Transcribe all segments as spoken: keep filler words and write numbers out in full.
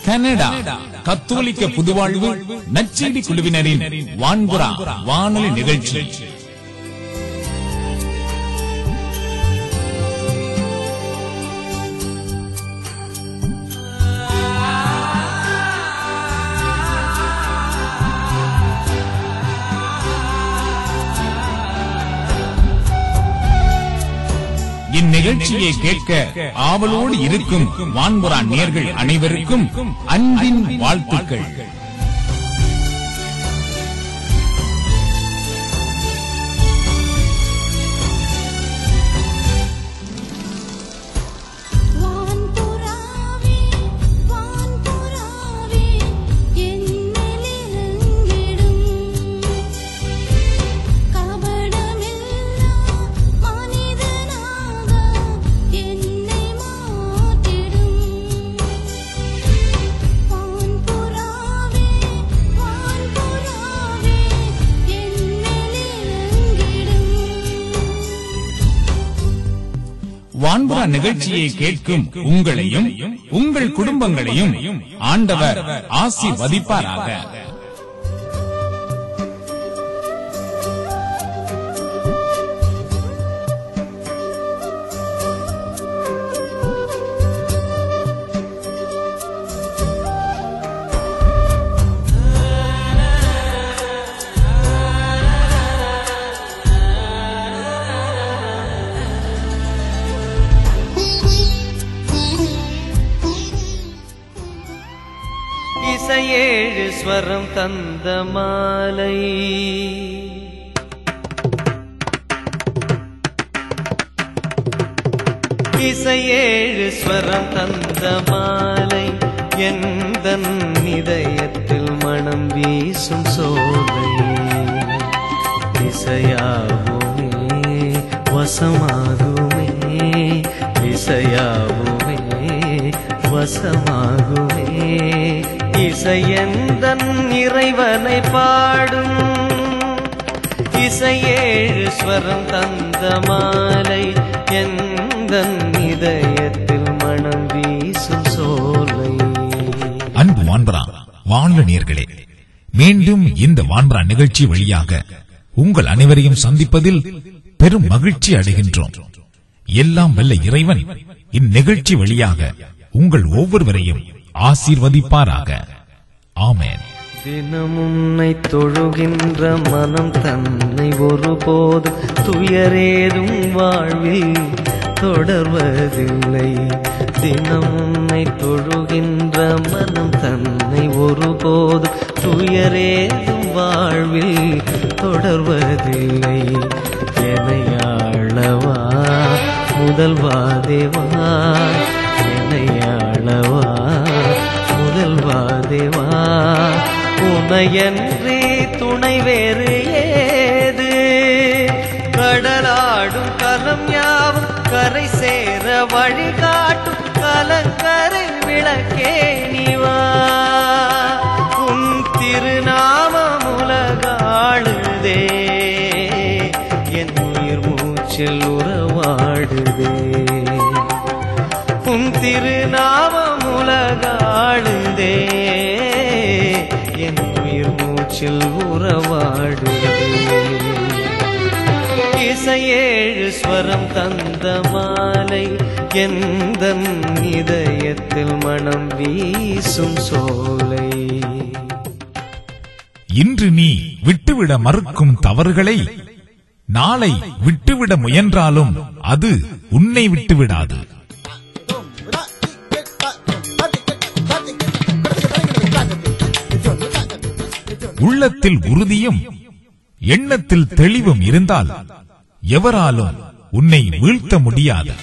Canada கத்தோலிக்க புதுவாழ்வு நற்செய்தி குழுவினரின் வான்புறா வானொலி நிகழ்ச்சி. இந்நிகழ்ச்சியை கேட்க ஆவலோடு இருக்கும் வான்புறா நேயர்கள் அனைவருக்கும் அன்பின் வாழ்த்துக்கள். வான்புறா நிகழ்ச்சியை கேட்கும் உங்களையும் உங்கள் குடும்பங்களையும் ஆண்டவர் ஆசீர்வதிப்பாராக. இசையேழு ஸ்வரம் தந்த மாலை, இசையேழு ஸ்வரம் தந்த மாலை, எந்தன் இதயத்தில் மனம் வீசும் சோலை. இசையாவுமே வசமாகுமே, இசையாவுமே வசமாகுமே. இசையந்தன் இறைவனை பாடும், இசையேழு ஸ்வரம் தந்த மாலை, எந்தன் இதயத்தில் மனம் வீசும் சோலை. அன்பு வான்புறா வானொலி நேயர்களே, மீண்டும் இந்த வான்புறா நிகழ்ச்சி வழியாக உங்கள் அனைவரையும் சந்திப்பதில் பெரும் மகிழ்ச்சி அடைகின்றோம். எல்லாம் வல்ல இறைவன் இந்நிகழ்ச்சி வழியாக உங்கள் ஒவ்வொருவரையும் ஆசீர்வதிப்பாராக. ஆமென். தினமுன்னை தொழுகின்ற மனம் தன்னை ஒருபோது துயரேதும் வாழ்வில் தொடர்வதில்லை. தினமுன்னை தொழுகின்ற மனம் தன்னை ஒருபோது துயரேதும் வாழ்வில் தொடர்வதில்லை. எனையாளவா முதல்வா தேவா, எனையாளவா முதல்வா தேவா, உனையன்றி துணை வேறு ஏது? கடலாடும் கலம் யாவும் கரை சேர வழிகாட்டும் கலங்கரை விளக்கே நீவா. உன் திருநாமம் உலகாளுதே, என் உயிர் மூச்சில் உறவாடுதே. உன் திருநாமம் உலகாளுதே, என் உயிர் மூச்சில் உறவாடுதே. இசையேழு ஸ்வரம் தந்த மாலை, எந்தன் இதயத்தில் மனம் வீசும் சோலை. இன்று நீ விட்டுவிட மறுக்கும் தவறுகளை நாளை விட்டுவிட முயன்றாலும் அது உன்னை விட்டுவிடாது. உள்ளத்தில் உறுதியும் எண்ணத்தில் தெளிவும் இருந்தால் எவராலும் உன்னை வீழ்த்த முடியாது.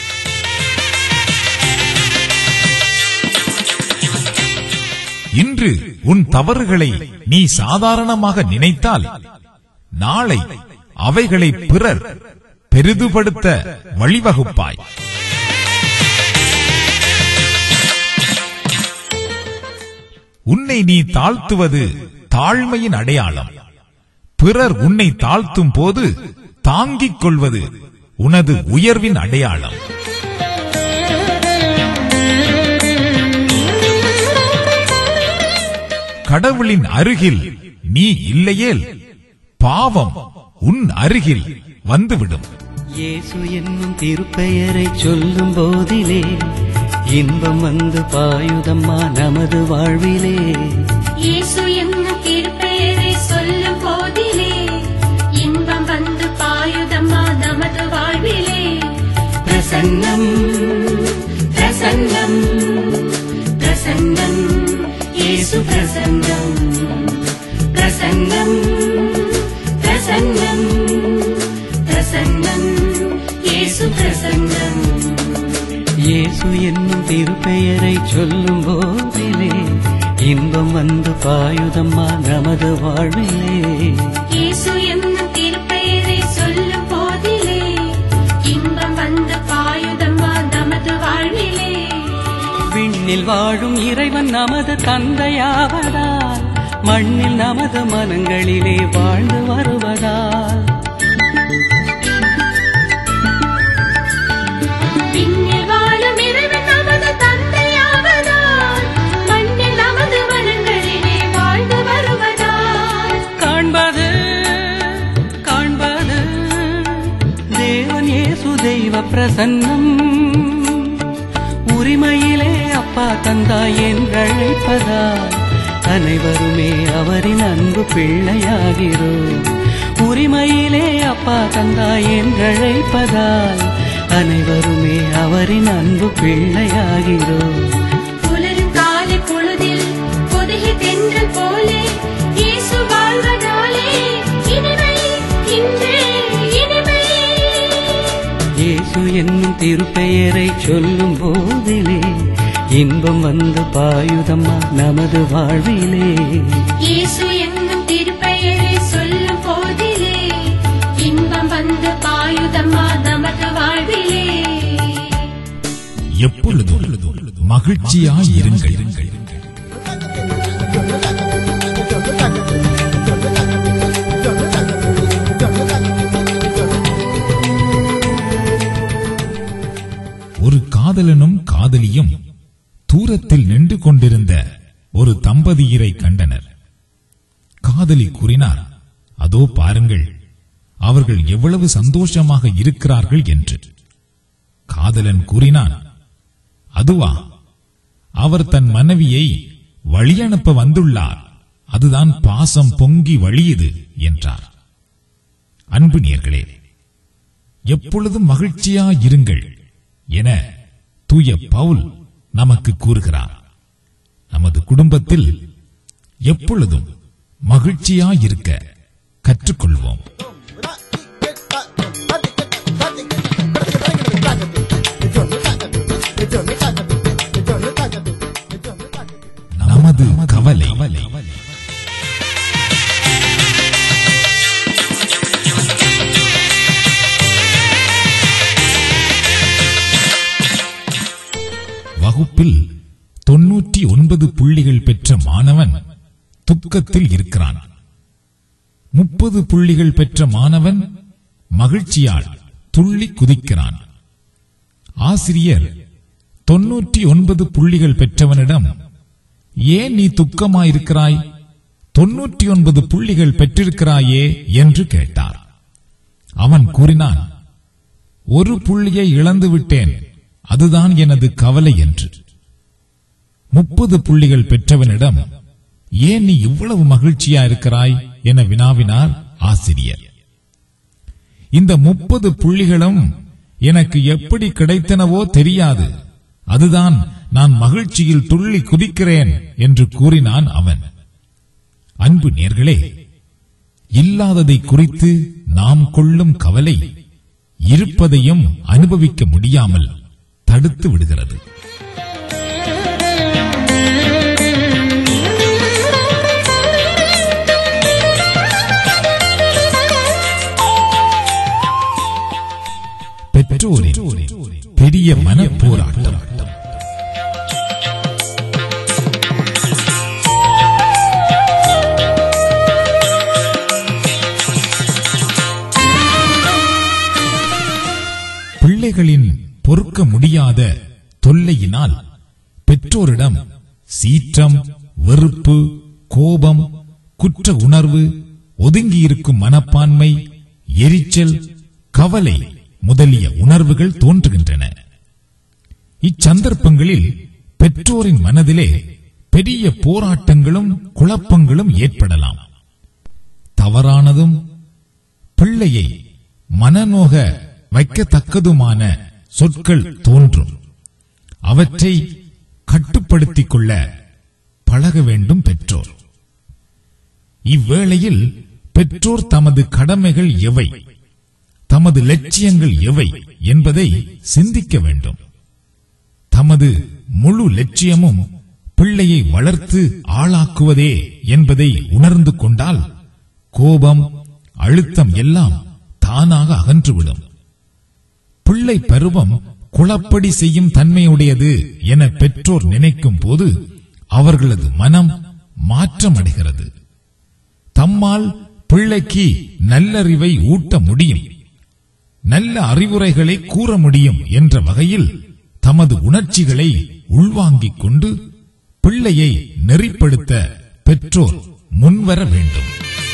இன்று உன் தவறுகளை நீ சாதாரணமாக நினைத்தால் நாளை அவைகளை பிறர் பெரிதுபடுத்த வழிவகுப்பாய். உன்னை நீ தாழ்த்துவது தாழ்மையின் அடையாளம். பிறர் உன்னை தாழ்த்தும் போது தாங்கிக் கொள்வது உனது உயர்வின் அடையாளம். கடவுளின் அருகில் நீ இல்லையேல் பாவம் உன் அருகில் வந்துவிடும். இயேசு என்னும் திருப்பெயரை சொல்லும் போதிலே இன்பம் வந்து பாயுதம்மா நமது வாழ்விலே. இயேசு என்னும் திருப்பெயரை சொல்லும் போதிலே இன்பம் வந்து பாயுதம்மா நமது வாழ்விலே. பிரசன்னம் பிரசன்னம் பிரசன்னம் இயேசு பிரசன்னம் பிரசன்னம் பிரசன்னம் பிரசன்னம் இயேசு பிரசன்னம். இயேசு என்னும் திருப்பெயரை சொல்லும் போதிலே இன்பம் வந்து பாயுதம்மா நமது வாழ்விலே. இயேசு என்னும் திருப்பெயரை சொல்லும் போதிலே இன்பம் வந்து பாயுதம்மா நமது வாழ்விலே. விண்ணில் வாழும் இறைவன் நமது தந்தையாவதால் மண்ணில் நமது மனங்களிலே வாழ்ந்து வருவதால். விண்ணில் வாழும் இறைவன் நமது தந்தையாவதால் மண்ணில் நமது மனங்களிலே வாழ்ந்து வருவதால். காண்பது காண்பது தேவன் இயேசு தெய்வ பிரசன்னம். உரிமையிலே அப்பா தந்தாய் என்றழைப்பதால் அனைவருமே அவரின் அன்பு பிள்ளையாகிறோம். உரிமையிலே அப்பா தந்தாய் என்றழைப்பதால் அனைவருமே அவரின் அன்பு பிள்ளையாகிறோம். புலரும் காலை பொழுதில் பொதுகி தென்றல் போலே இயேசு வாழ்வதாலே இனிமை இன்றே இனிமை. இயேசு என்னும் திருப்பெயரை சொல்லும் போதிலே இன்பம் வந்து பாயுதம்மா நமது வாழ்விலே. இயேசு என்னும் திருப்பெயரை சொல்லும் போதிலே இன்பம் வந்து பாயுதம்மா நமது வாழ்விலே. எப்பொழுதும் மகிழ்ச்சியாயிருங்கள். ஒரு காதலனும் காதலியும் தூரத்தில் நின்று கொண்டிருந்த ஒரு தம்பதியரை கண்டனர். காதலி கூறினார், அதோ பாருங்கள், அவர்கள் எவ்வளவு சந்தோஷமாக இருக்கிறார்கள் என்று. காதலன் கூறினான், அதுவா, அவர் தன் மனைவியை வழியனுப்ப வந்துள்ளார், அதுதான் பாசம் பொங்கி வழியுது என்றார். அன்பு நேயர்களே, எப்பொழுதும் மகிழ்ச்சியாயிருங்கள் என தூய பவுல் நமக்கு கூறுகிறார். நமது குடும்பத்தில் எப்பொழுதும் மகிழ்ச்சியாயிருக்க கற்றுக்கொள்வோம். நமது கவலை வகுப்பில் தொன்னூற்றி ஒன்பது புள்ளிகள் பெற்ற மாணவன் துக்கத்தில் இருக்கிறான். முப்பது புள்ளிகள் பெற்ற மாணவன் மகிழ்ச்சியால் துள்ளி குதிக்கிறான். ஆசிரியர் தொன்னூற்றி ஒன்பது புள்ளிகள் பெற்றவனிடம், ஏன் நீ துக்கமாயிருக்கிறாய், தொன்னூற்றி ஒன்பது புள்ளிகள் பெற்றிருக்கிறாயே என்று கேட்டார். அவன் கூறினான், ஒரு புள்ளியை இழந்து விட்டேன், அதுதான் எனது கவலை என்று. முப்பது புள்ளிகள் பெற்றவனிடம், ஏன் நீ இவ்வளவு மகிழ்ச்சியா இருக்கிறாய் என வினாவினார் ஆசிரியர். இந்த முப்பது புள்ளிகளும் எனக்கு எப்படி கிடைத்தனவோ தெரியாது, அதுதான் நான் மகிழ்ச்சியில் துள்ளி குதிக்கிறேன் என்று கூறினான் அவன். அன்பு நேயர்களே, இல்லாததை குறித்து நாம் கொள்ளும் கவலை இருப்பதையும் அனுபவிக்க முடியாமல் தடுத்து விடுகிறது. பெற்றோரின் பெரிய மன போராட்டம். பிள்ளைகளின் பொறுக்க முடியாத தொல்லையினால் பெற்றோரிடம் சீற்றம், வெறுப்பு, கோபம், குற்ற உணர்வு, ஒதுங்கியிருக்கும் மனப்பான்மை, எரிச்சல், கவலை முதலிய உணர்வுகள் தோன்றுகின்றன. இச்சந்தர்ப்பங்களில் பெற்றோரின் மனதிலே பெரிய போராட்டங்களும் குழப்பங்களும் ஏற்படலாம். தவறானதும் பிள்ளையை மனநோக வைக்கத்தக்கதுமான சொற்கள் தோன்றும். அவற்றை கட்டுப்படுத்திக் கொள்ள பழக வேண்டும் பெற்றோர். இவ்வேளையில் பெற்றோர் தமது கடமைகள் எவை, தமது லட்சியங்கள் எவை என்பதை சிந்திக்க வேண்டும். தமது முழு லட்சியமும் பிள்ளையை வளர்த்து ஆளாக்குவதே என்பதை உணர்ந்து கொண்டால் கோபம், அழுத்தம் எல்லாம் தானாக அகன்றுவிடும். பிள்ளை பருவம் குழப்படி செய்யும் தன்மையுடையது என பெற்றோர் நினைக்கும் போது அவர்களது மனம் மாற்றமடைகிறது. தம்மால் பிள்ளைக்கு நல்லறிவை ஊட்ட முடியும், நல்ல அறிவுரைகளை கூற முடியும் என்ற வகையில் தமது உணர்ச்சிகளை உள்வாங்கிக் கொண்டு பிள்ளையை நெறிப்படுத்த பெற்றோர் முன்வர வேண்டும்.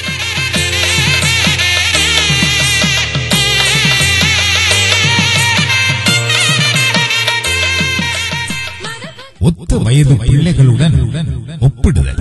ஒத்த வயது பிள்ளைகளுடன் ஒப்பிடுதல்.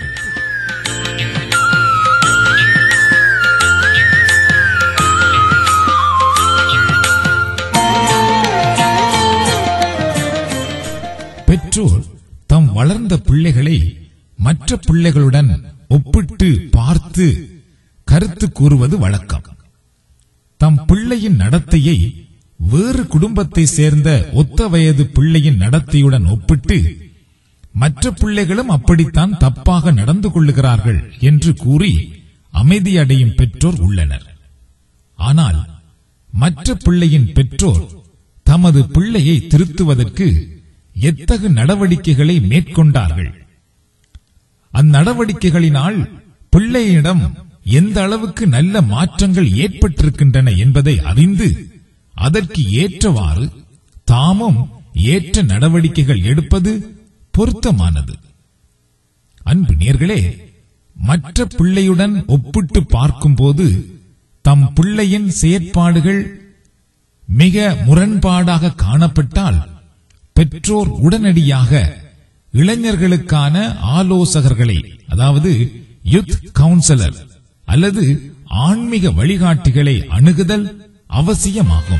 பெற்றோர் தம் வளர்ந்த பிள்ளைகளை மற்ற பிள்ளைகளுடன் ஒப்பிட்டு பார்த்து கருத்து கூறுவது வழக்கம். தம் பிள்ளையின் நடத்தையை வேறு குடும்பத்தை சேர்ந்த ஒத்த வயது பிள்ளையின் நடத்தையுடன் ஒப்பிட்டு மற்ற பிள்ளைகளும் அப்படித்தான் தப்பாக நடந்து கொள்ளுகிறார்கள் என்று கூறி அமைதியடையும் பெற்றோர் உள்ளனர். ஆனால் மற்ற பிள்ளையின் பெற்றோர் தமது பிள்ளையை திருத்துவதற்கு எத்தகு நடவடிக்கைகளை மேற்கொண்டார்கள், அந்நடவடிக்கைகளினால் பிள்ளையிடம் எந்த அளவுக்கு நல்ல மாற்றங்கள் ஏற்பட்டிருக்கின்றன என்பதை அறிந்து அதற்கு ஏற்றவாறு தாமும் ஏற்ற நடவடிக்கைகள் எடுப்பது பொருத்தமானது. அன்பு நேயர்களே, மற்ற பிள்ளையுடன் ஒப்பிட்டு பார்க்கும்போது தம் பிள்ளையின் செயற்பாடுகள் மிக முரண்பாடாக காணப்பட்டால் பெற்றோர் உடனடியாக இளைஞர்களுக்கான ஆலோசகர்களை, அதாவது யூத் கவுன்சிலர் அல்லது ஆன்மீக வழிகாட்டிகளை அணுகுதல் அவசியமாகும்.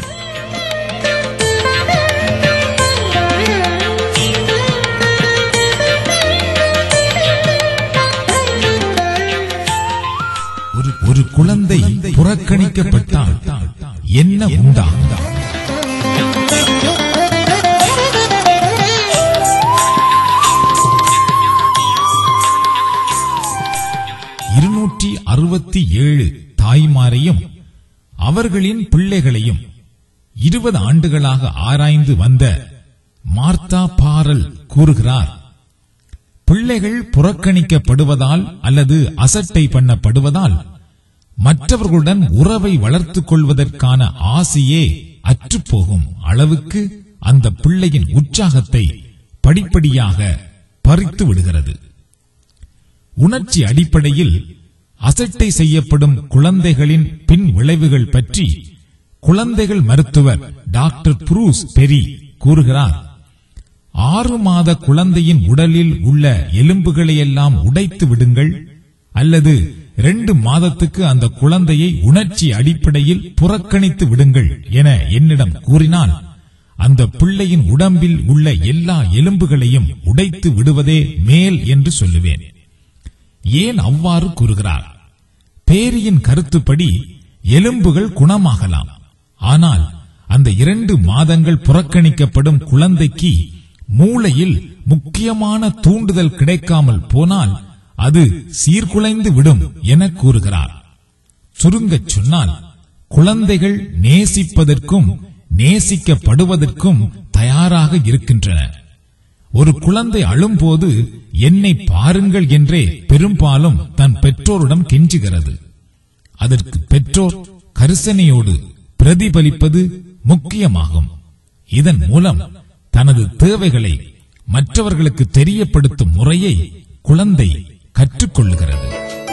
ஒரு குழந்தை புறக்கணிக்கப்பட்டால் என்ன உண்டாகும்? இருநூற்றி அறுபத்தி ஏழு தாய்மாரையும் அவர்களின் பிள்ளைகளையும் இருபது ஆண்டுகளாக ஆராய்ந்து வந்த மார்த்தா பாரல் கூறுகிறார், பிள்ளைகள் புறக்கணிக்கப்படுவதால் அல்லது அசட்டை பண்ணப்படுவதால் மற்றவர்களுடன் உறவை வளர்த்துக் கொள்வதற்கான ஆசையே அற்றுப்போகும் அளவுக்கு அந்த பிள்ளையின் உற்சாகத்தை படிப்படியாக பறித்து விடுகிறது. உணர்ச்சி அடிப்படையில் அசட்டை செய்யப்படும் குழந்தைகளின் பின் விளைவுகள் பற்றி குழந்தைகள் மருத்துவர் டாக்டர் புரூஸ் பெரி கூறுகிறார், ஆறு மாத குழந்தையின் உடலில் உள்ள எலும்புகளை எல்லாம் உடைத்து விடுங்கள் அல்லது இரண்டு மாதத்துக்கு அந்த குழந்தையை உணர்ச்சி அடிப்படையில் புறக்கணித்து விடுங்கள் என என்னிடம் கூறினால் அந்த பிள்ளையின் உடம்பில் உள்ள எல்லா எலும்புகளையும் உடைத்து விடுவதே மேல் என்று சொல்லுவேன். ஏன் அவ்வாறு கூறுகிறார்? பேரியின் கருத்துப்படி எலும்புகள் குணமாகலாம், ஆனால் அந்த இரண்டு மாதங்கள் புறக்கணிக்கப்படும் குழந்தைக்கு மூளையில் முக்கியமான தூண்டுதல் கிடைக்காமல் போனால் அது சீர்குலைந்து விடும் என கூறுகிறார். சுருங்கச் சொன்னால், குழந்தைகள் நேசிப்பதற்கும் நேசிக்கப்படுவதற்கும் தயாராக இருக்கின்றன. ஒரு குழந்தை அழும்போது என்னை பாருங்கள் என்றே பெரும்பாலும் தன் பெற்றோரிடம் கெஞ்சுகிறது. அதற்கு பெற்றோர் கரிசனையோடு பிரதிபலிப்பது முக்கியமாகும். இதன் மூலம் தனது தேவைகளை மற்றவர்களுக்கு தெரியப்படுத்தும் முறையை குழந்தை கற்றுக்கொள்ளுகிறது.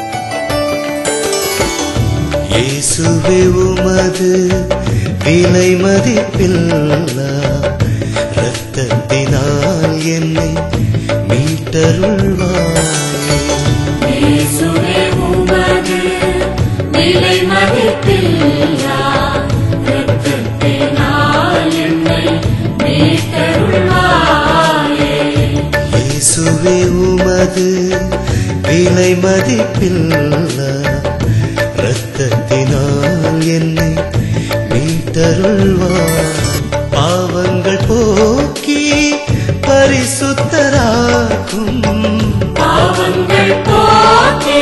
இயேசுவே உமது விலை மதிப்பில்லா இரத்தத்தினால் என்னை மீட்டருள்வாயே. இயேசுவே உமது விலை மதிப்பில்லா இரத்தத்தினால் என்னை மீட்டருள்வாயே. இயேசுவே உமது விலை மதிப்பில்லா இரத்தத்தினால் என்னை மீட்டருள்வாய். பாவங்கள் போக்கி பரிசுத்தராக்கும் பாவங்கள் போக்கி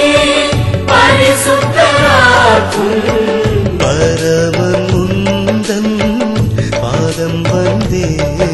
பரிசுத்தராக்கும் பரமன் முந்தன் பாதம் வந்தேனே.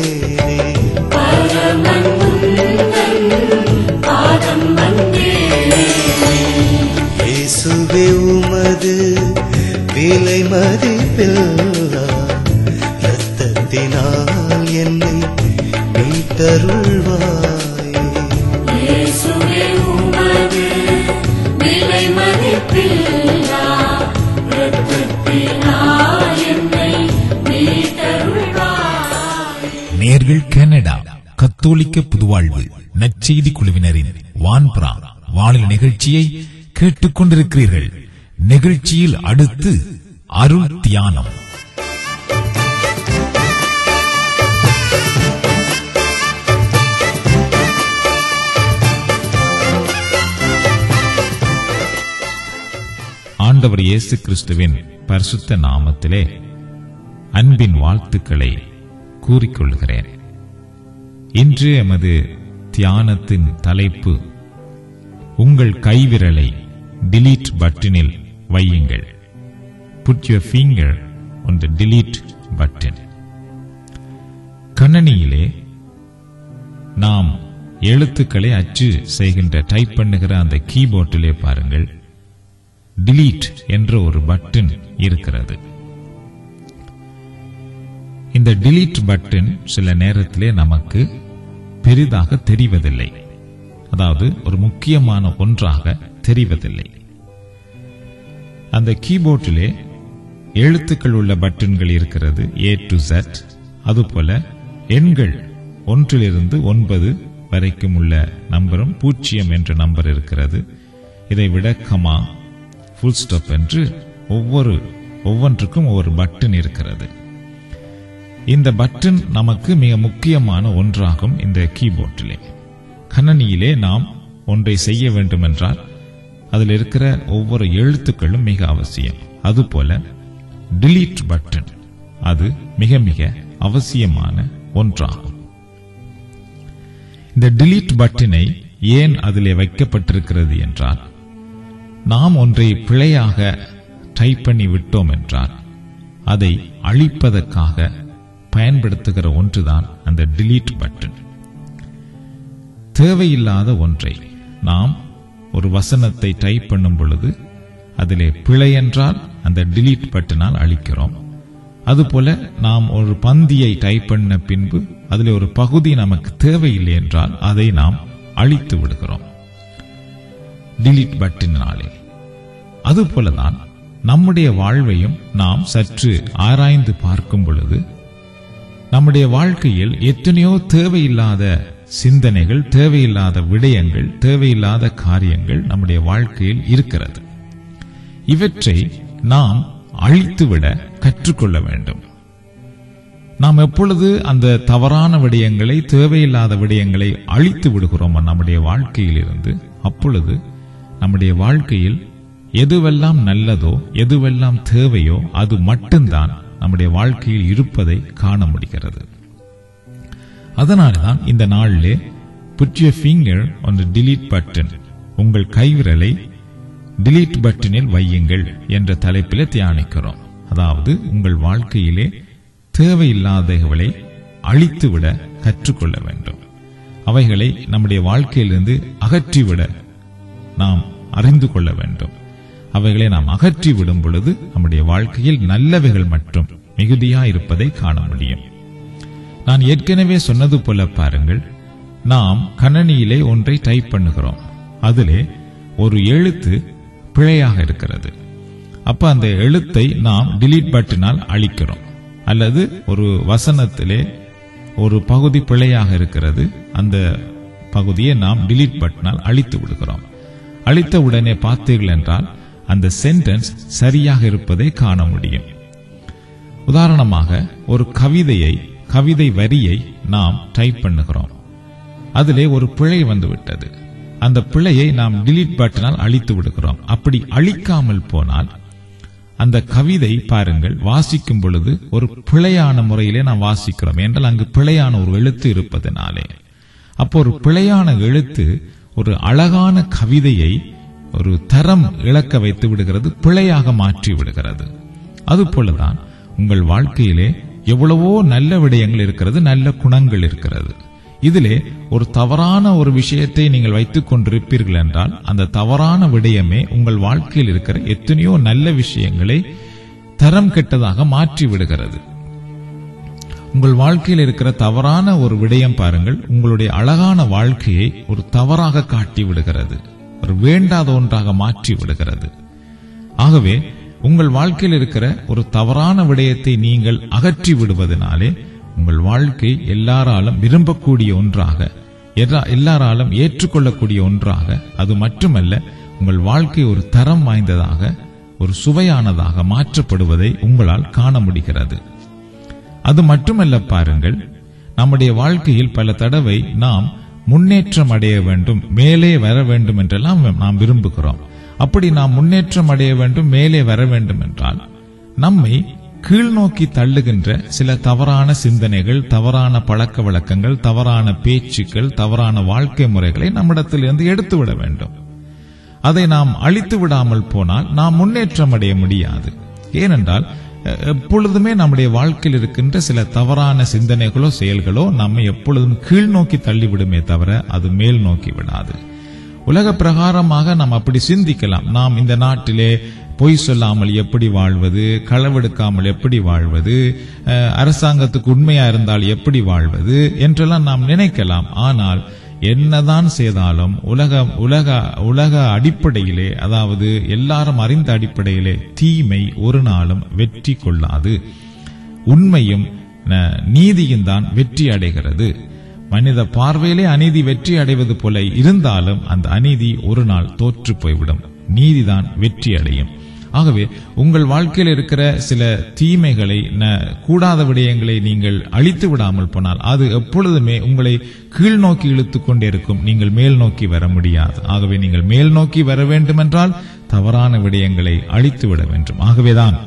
பரமன் முந்தன் பாதம் வந்தேனே. இயேசுவே உமது விலை மதிப்பில்லா இரத்தத்தினால் என்னை மீட்டருள்வாயே. இயேசுவே உமது விலை மதிப்பில்லா இரத்தத்தினால் என்னை மீட்டருள்வாயே. நேர்கள் கனடா கத்தோலிக்க புதுவாழ்வு நற்செய்தி குழுவினரின் வான்புறா வானிலை நிகழ்ச்சியை கேட்டுக் கொண்டிருக்கிறீர்கள். நிகழ்ச்சியில் அடுத்து அருள் தியானம். ஆண்டவர் இயேசு கிறிஸ்துவின் பரிசுத்த நாமத்திலே அன்பின் வாழ்த்துக்களை கூறிக்கொள்கிறேன். இன்று எமது தியானத்தின் தலைப்பு, உங்கள் கைவிரலை delete பட்டனில் வையுங்கள். Put your finger on the delete button. கணனியிலே நாம் எழுத்துக்களை அச்சு செய்கின்ற டைப் பண்ணுகிற அந்த கீபோர்டிலே பாருங்கள், delete என்ற ஒரு பட்டன் இருக்கிறது. இந்த delete பட்டன் சில நேரத்திலே நமக்கு பெரிதாக தெரிவதில்லை, அதாவது ஒரு முக்கியமான ஒன்றாக தெரிவதில்லை. அந்த கீபோர்டிலே எழுத்துக்கள் உள்ள பட்டன்கள் இருக்கிறது, ஏ டு Z. அதுபோல எண்கள் ஒன்றிலிருந்து ஒன்பது வரைக்கும் உள்ள நம்பரும் பூஜ்ஜியம் என்ற நம்பர் இருக்கிறது. இதை விட கமா, ஃபுல் ஸ்டாப் என்று ஒவ்வொரு ஒவ்வொன்றுக்கும் ஒவ்வொரு பட்டன் இருக்கிறது. இந்த பட்டன் நமக்கு மிக முக்கியமான ஒன்றாகும். இந்த கீபோர்டிலே கணனியிலே நாம் ஒன்றை செய்ய வேண்டும் என்றால் அதில் இருக்கிற ஒவ்வொரு எழுத்துக்களும் மிக அவசியம். அதுபோல delete பட்டன் அது மிக மிக அவசியமான ஒன்றாகும். இந்த delete பட்டனை ஏன் அதிலே வைக்கப்பட்டிருக்கிறது என்றால், நாம் ஒன்றை பிழையாக டைப் பண்ணி விட்டோம் என்றால் அதை அழிப்பதற்காக பயன்படுத்துகிற ஒன்றுதான் அந்த delete பட்டன். தேவையில்லாத ஒன்றை நாம் ஒரு வசனத்தை டைப் பண்ணும் பொழுது அதிலே பிழை என்றால் அந்த delete பட்டனால் அழிக்கிறோம். அதுபோல நாம் ஒரு பந்தியை டைப் பண்ண பின்பு அதிலே ஒரு பகுதி நமக்கு தேவையில்லை என்றால் அதை நாம் அழித்து விடுகிறோம் delete பட்டனாலே. அதுபோலதான் நம்முடைய வாழ்வையும் நாம் சற்று ஆராய்ந்து பார்க்கும் பொழுது நம்முடைய வாழ்க்கையில் எத்தனையோ தேவையில்லாத சிந்தனைகள், தேவையில்லாத விடயங்கள், தேவையில்லாத காரியங்கள் நம்முடைய வாழ்க்கையில் இருக்கிறது. இவற்றை நாம் அழித்துவிட கற்றுக்கொள்ள வேண்டும். நாம் எப்பொழுது அந்த தவறான விடயங்களை, தேவையில்லாத விடயங்களை அழித்து விடுகிறோம் நம்முடைய வாழ்க்கையில் இருந்து, அப்பொழுது நம்முடைய வாழ்க்கையில் எதுவெல்லாம் நல்லதோ, எதுவெல்லாம் தேவையோ அது மட்டும்தான் நம்முடைய வாழ்க்கையில் இருப்பதை காண முடிகிறது. அதனால்தான் இந்த நாளிலே put your finger on the delete button, உங்கள் கைவிரலை delete பட்டனில் வையுங்கள் என்ற தலைப்பிலே தியானிக்கிறோம். அதாவது உங்கள் வாழ்க்கையிலே தேவையில்லாதவைகளை அழித்துவிட கற்றுக்கொள்ள வேண்டும். அவைகளை நம்முடைய வாழ்க்கையிலிருந்து அகற்றிவிட நாம் அறிந்து கொள்ள வேண்டும். அவைகளை நாம் அகற்றி விடும் பொழுது நம்முடைய வாழ்க்கையில் நல்லவைகள் மட்டும் மிகுதியாயிருப்பதை காண முடியும். நான் ஏற்கனவே சொன்னது போல பாருங்கள், நாம் கணனியிலே ஒன்றை டைப் பண்ணுகிறோம். அதிலே ஒரு எழுத்து பிழையாக இருக்கிறது. அப்ப அந்த எழுத்தை நாம் delete பட்டனால் அழிக்கிறோம். அல்லது ஒரு வசனத்திலே ஒரு பகுதி பிழையாக இருக்கிறது, அந்த பகுதியை நாம் delete பட்டனால் அழித்து விடுகிறோம். அழித்த உடனே பார்த்தீர்கள் என்றால் அந்த சென்டென்ஸ் சரியாக இருப்பதை காண முடியும். உதாரணமாக ஒரு கவிதையை கவிதை வரியை நாம் டைப் பண்ணுகிறோம். அதிலே ஒரு பிழை வந்துவிட்டது. அந்த பிழையை நாம் delete பட்டனால் அழித்து விடுகிறோம். அப்படி அழிக்காமல் போனால் அந்த கவிதை பாருங்கள், வாசிக்கும் பொழுது ஒரு பிழையான முறையிலே நாம் வாசிக்கிறோம் என்றால் அங்கு பிழையான ஒரு எழுத்து இருப்பதனாலே. அப்போ ஒரு பிழையான எழுத்து ஒரு அழகான கவிதையை ஒரு தரம் இழக்க வைத்து விடுகிறது, பிழையாக மாற்றி விடுகிறது. அதுபோலதான் உங்கள் வாழ்க்கையிலே எவ்வளவோ நல்ல விடயங்கள் இருக்கிறது, நல்ல குணங்கள் இருக்கிறது. இதிலே ஒரு தவறான ஒரு விஷயத்தை நீங்கள் வைத்துக் கொண்டிருப்பீர்கள் என்றால் அந்த தவறான விடயமே உங்கள் வாழ்க்கையில் இருக்கிற எத்தனையோ நல்ல விஷயங்களை தரம் கெட்டதாக மாற்றி விடுகிறது. உங்கள் வாழ்க்கையில் இருக்கிற தவறான ஒரு விடயம் பாருங்கள், உங்களுடைய அழகான வாழ்க்கையை ஒரு தவறாக காட்டி விடுகிறது, ஒரு வேண்டாத ஒன்றாக மாற்றி விடுகிறது. ஆகவே உங்கள் வாழ்க்கையில் இருக்கிற ஒரு தவறான விடயத்தை நீங்கள் அகற்றி விடுவதனாலே உங்கள் வாழ்க்கை எல்லாராலும் விரும்பக்கூடிய ஒன்றாக, எல்லாராலும் ஏற்றுக்கொள்ளக்கூடிய ஒன்றாக, அது மட்டுமல்ல உங்கள் வாழ்க்கை ஒரு தரம் வாய்ந்ததாக, ஒரு சுவையானதாக மாற்றப்படுவதை உங்களால் காண முடிகிறது. அது மட்டுமல்ல பாருங்கள், நம்முடைய வாழ்க்கையில் பல தடவை நாம் முன்னேற்றம் அடைய வேண்டும், மேலே வர வேண்டும் என்றெல்லாம் நாம் விரும்புகிறோம். அப்படி நாம் முன்னேற்றம் அடைய வேண்டும், மேலே வர வேண்டும் என்றால் நம்மை கீழ்நோக்கி தள்ளுகின்ற சில தவறான சிந்தனைகள், தவறான பழக்க வழக்கங்கள், தவறான பேச்சுக்கள், தவறான வாழ்க்கை முறைகளை நம்மிடத்திலிருந்து எடுத்துவிட வேண்டும். அதை நாம் அழித்து விடாமல் போனால் நாம் முன்னேற்றம் அடைய முடியாது. ஏனென்றால் எப்பொழுதுமே நம்முடைய வாழ்க்கையில் இருக்கின்ற சில தவறான சிந்தனைகளோ செயல்களோ நம்மை எப்பொழுதும் கீழ் நோக்கி தள்ளிவிடுமே தவிர அது மேல் நோக்கி விடாது. உலக பிரகாரமாக நாம் அப்படி சிந்திக்கலாம். நாம் இந்த நாட்டிலே பொய் சொல்லாமல் எப்படி வாழ்வது, களவெடுக்காமல் எப்படி வாழ்வது, அரசாங்கத்துக்கு உண்மையா இருந்தால் எப்படி வாழ்வது என்றெல்லாம் நாம் நினைக்கலாம். ஆனால் என்னதான் செய்தாலும் உலக உலக உலக அடிப்படையிலே, அதாவது எல்லாரும் அறிந்த அடிப்படையிலே தீமை ஒரு நாளும் வெற்றி கொள்ளாது. உண்மையும் நீதியும் தான் வெற்றி அடைகிறது. மனித பார்வையிலே அநீதி வெற்றி அடைவது போல இருந்தாலும் அந்த அநீதி ஒரு நாள் தோற்று போய்விடும், நீதிதான் வெற்றி அடையும். ஆகவே உங்கள் வாழ்க்கையில் இருக்கிற சில தீமைகளை, கூடாத விடயங்களை நீங்கள் அழித்து விடாமல் போனால் அது எப்பொழுதுமே உங்களை கீழ் நோக்கி இழுத்துக் கொண்டே இருக்கும், நீங்கள் மேல் நோக்கி வர முடியாது. ஆகவே நீங்கள் மேல் நோக்கி வர வேண்டும் என்றால் தவறான விடயங்களை அழித்து விட வேண்டும். ஆகவேதான்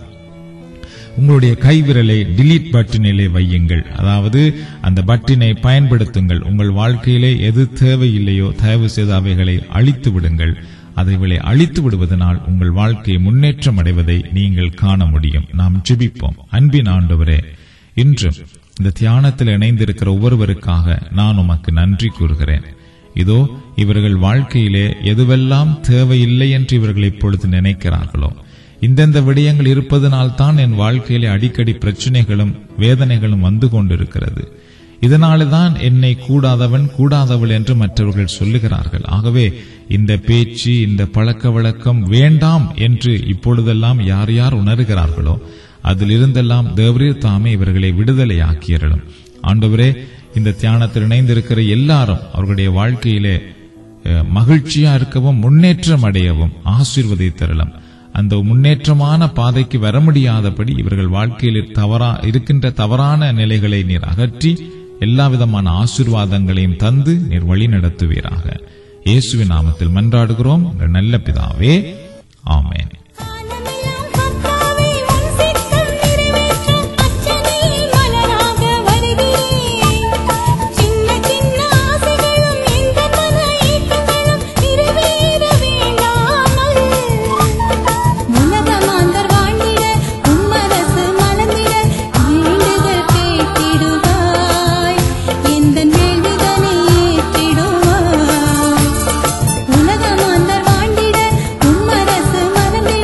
உங்களுடைய கைவிரலை delete பட்டனிலே வையுங்கள், அதாவது அந்த பட்டினை பயன்படுத்துங்கள். உங்கள் வாழ்க்கையிலே எது தேவையில்லையோ தயவு செய்து அவைகளை அழித்து விடுங்கள். அதைகளை அழித்து விடுவதனால் உங்கள் வாழ்க்கை முன்னேற்றம் அடைவதை நீங்கள் காண முடியும். நாம் ஜெபிப்போம். அன்பின் ஆண்டவரே, இன்றும் இந்த தியானத்தில் இணைந்திருக்கிற ஒவ்வொருவருக்காக நான் உமக்கு நன்றி கூறுகிறேன். இதோ இவர்கள் வாழ்க்கையிலே எதுவெல்லாம் தேவையில்லை என்று இவர்கள் இப்பொழுது நினைக்கிறார்களோ, இந்தெந்த விடயங்கள் இருப்பதனால் தான் என் வாழ்க்கையிலே அடிக்கடி பிரச்சனைகளும் வேதனைகளும் வந்து கொண்டிருக்கிறது, இதனால்தான் என்னை கூடாதவன் கூடாதவள் என்று மற்றவர்கள் சொல்லுகிறார்கள். ஆகவே இந்த பேச்சு, இந்த பழக்க வழக்கம் வேண்டாம் என்று இப்பொழுதெல்லாம் யார் யார் உணர்கிறார்களோ அதிலிருந்தெல்லாம் தேவரீர் தாமே இவர்களை விடுதலையாக்கியறலும். ஆண்டவரே, இந்த தியானத்தில் இணைந்திருக்கிற எல்லாரும் அவர்களுடைய வாழ்க்கையிலே மகிழ்ச்சியா இருக்கவும் முன்னேற்றம் அடையவும் ஆசீர்வதித்தரலும். அந்த முன்னேற்றமான பாதைக்கு வர முடியாதபடி இவர்கள் வாழ்க்கையில் தவறா இருக்கின்ற தவறான நிலைகளை நீர் அகற்றி எல்லா விதமான ஆசீர்வாதங்களையும் தந்து நீர் வழி நடத்துவீராக. இயேசுவின் நாமத்தில் மன்றாடுகிறோம் நல்ல பிதாவே, ஆமென். உலகமாந்தர் வாழ்ந்திட உம்மரசு மலர்ந்திட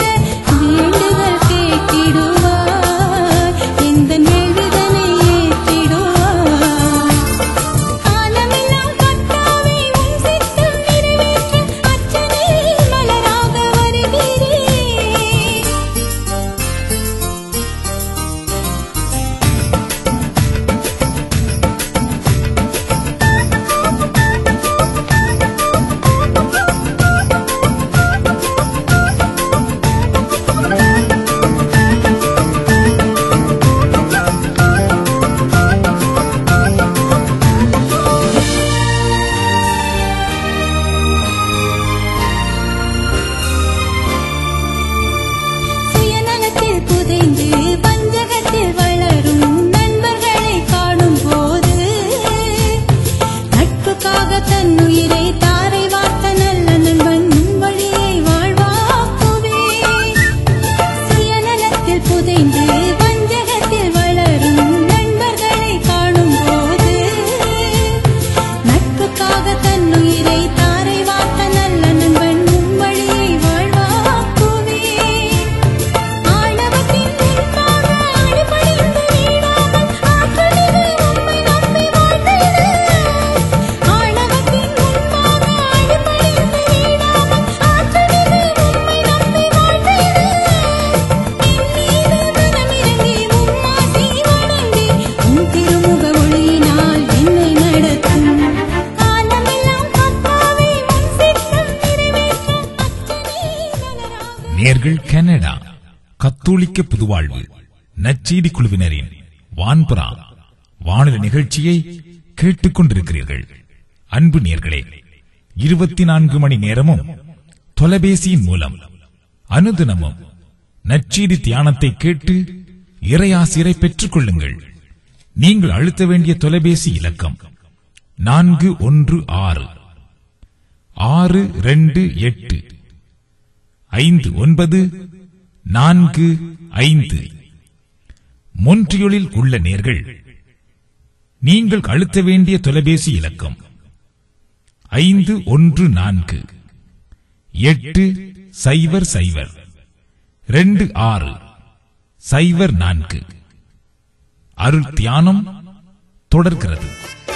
புதைந்து பஞ்சகத்தில் வளரும் நண்பர்களை காணும் போது நட்புக்காக தன்னுயிரை தாரை வார்த்த நல்ல நண்பன் வழியை வாழ்வாக்குவே. சுயநலத்தில் புதைந்து பஞ்சகத்தில் வளரும் நண்பர்களை காணும் போது நட்புக்காக தன்னுயிரை தாரை வார்த்த நல்ல நண்பன் வழியை வாழ்வாக்குவே. ஆணவத்தின் முன்பாக அடிபணிந்து நீடாமல் ஆற்றலிலே உம்மை நம்பி வாழ்ந்திட. ஆணவத்தின் முன்பாக அடிபணிந்து நீடாமல் ஆற்றலிலே உம்மை நம்பி வாழ்ந்திட. என் மீது மனமிரங்கி உம்மாசி வணங்கி உம் திருமுக ஒளியினால் என்னை நடத்தும். காலமெல்லாம் கர்த்தாவே உம் சித்தம் நிறைவேற்ற அச்சமே மலராக. நேர்கள் கனடா கத்தோலிக்க புதுவாழ்வு நற்செய்தி குழுவினரின் வான்புறா வானொலி நிகழ்ச்சியை கேட்டுக்கொண்டிருக்கிறீர்கள். அன்பு நேர்களே, இருபத்தி நான்கு மணி நேரமும் தொலைபேசியின் மூலம் அனுதினமும் நற்செய்தி தியானத்தை கேட்டு இறையாசிரை பெற்றுக் கொள்ளுங்கள். நீங்கள் அழுத்த வேண்டிய தொலைபேசி இலக்கம் நான்கு ஒன்று ஆறு ஆறு இரண்டு எட்டு ஐந்து ஒன்பது நான்கு ஐந்து. மொன்றியலில் உள்ள நேர்கள் நீங்கள் அழுத்த வேண்டிய தொலைபேசி இலக்கம் ஐந்து ஒன்று நான்கு எட்டு சைபர் சைபர் இரண்டு ஆறு சைபர் நான்கு. அருள் தியானம் தொடர்கிறது.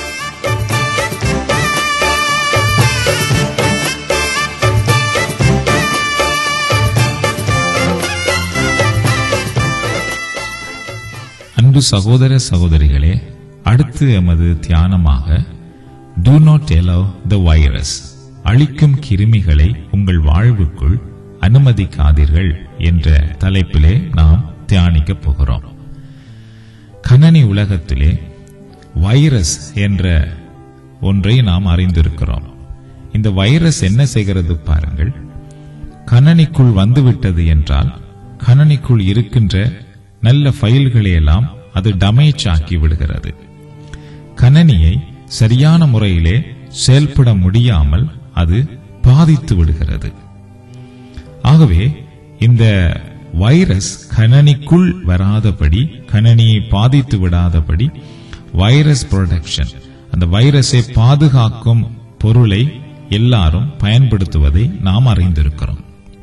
அன்பு சகோதர சகோதரிகளே, அடுத்து எமது தியானமாக Do not allow the virus, அழிக்கும் கிருமிகளை உங்கள் வாழ்வுக்குள் அனுமதிக்காதீர்கள் என்ற தலைப்பிலே நாம் தியானிக்கப் போகிறோம். கணனி உலகத்திலே வைரஸ் என்ற ஒன்றை நாம் அறிந்திருக்கிறோம். இந்த வைரஸ் என்ன செய்கிறது பாருங்கள். கணனிக்குள் வந்துவிட்டது என்றால் கணனிக்குள் இருக்கின்ற நல்ல ஃபைல்களை எல்லாம் அது டமேஜ் ஆக்கி விடுகிறது. கணனியை சரியான முறையிலே செயல்பட முடியாமல் அது பாதித்து விடுகிறது. ஆகவே இந்த வைரஸ் கணனிக்குள் வராதபடி, கணனியை பாதித்து விடாதபடி வைரஸ் ப்ரொடெக்ஷன், அந்த வைரஸை பாதுகாக்கும் பொருளை எல்லாரும் பயன்படுத்துவதை நாம் அறிந்திருக்கிறோம்.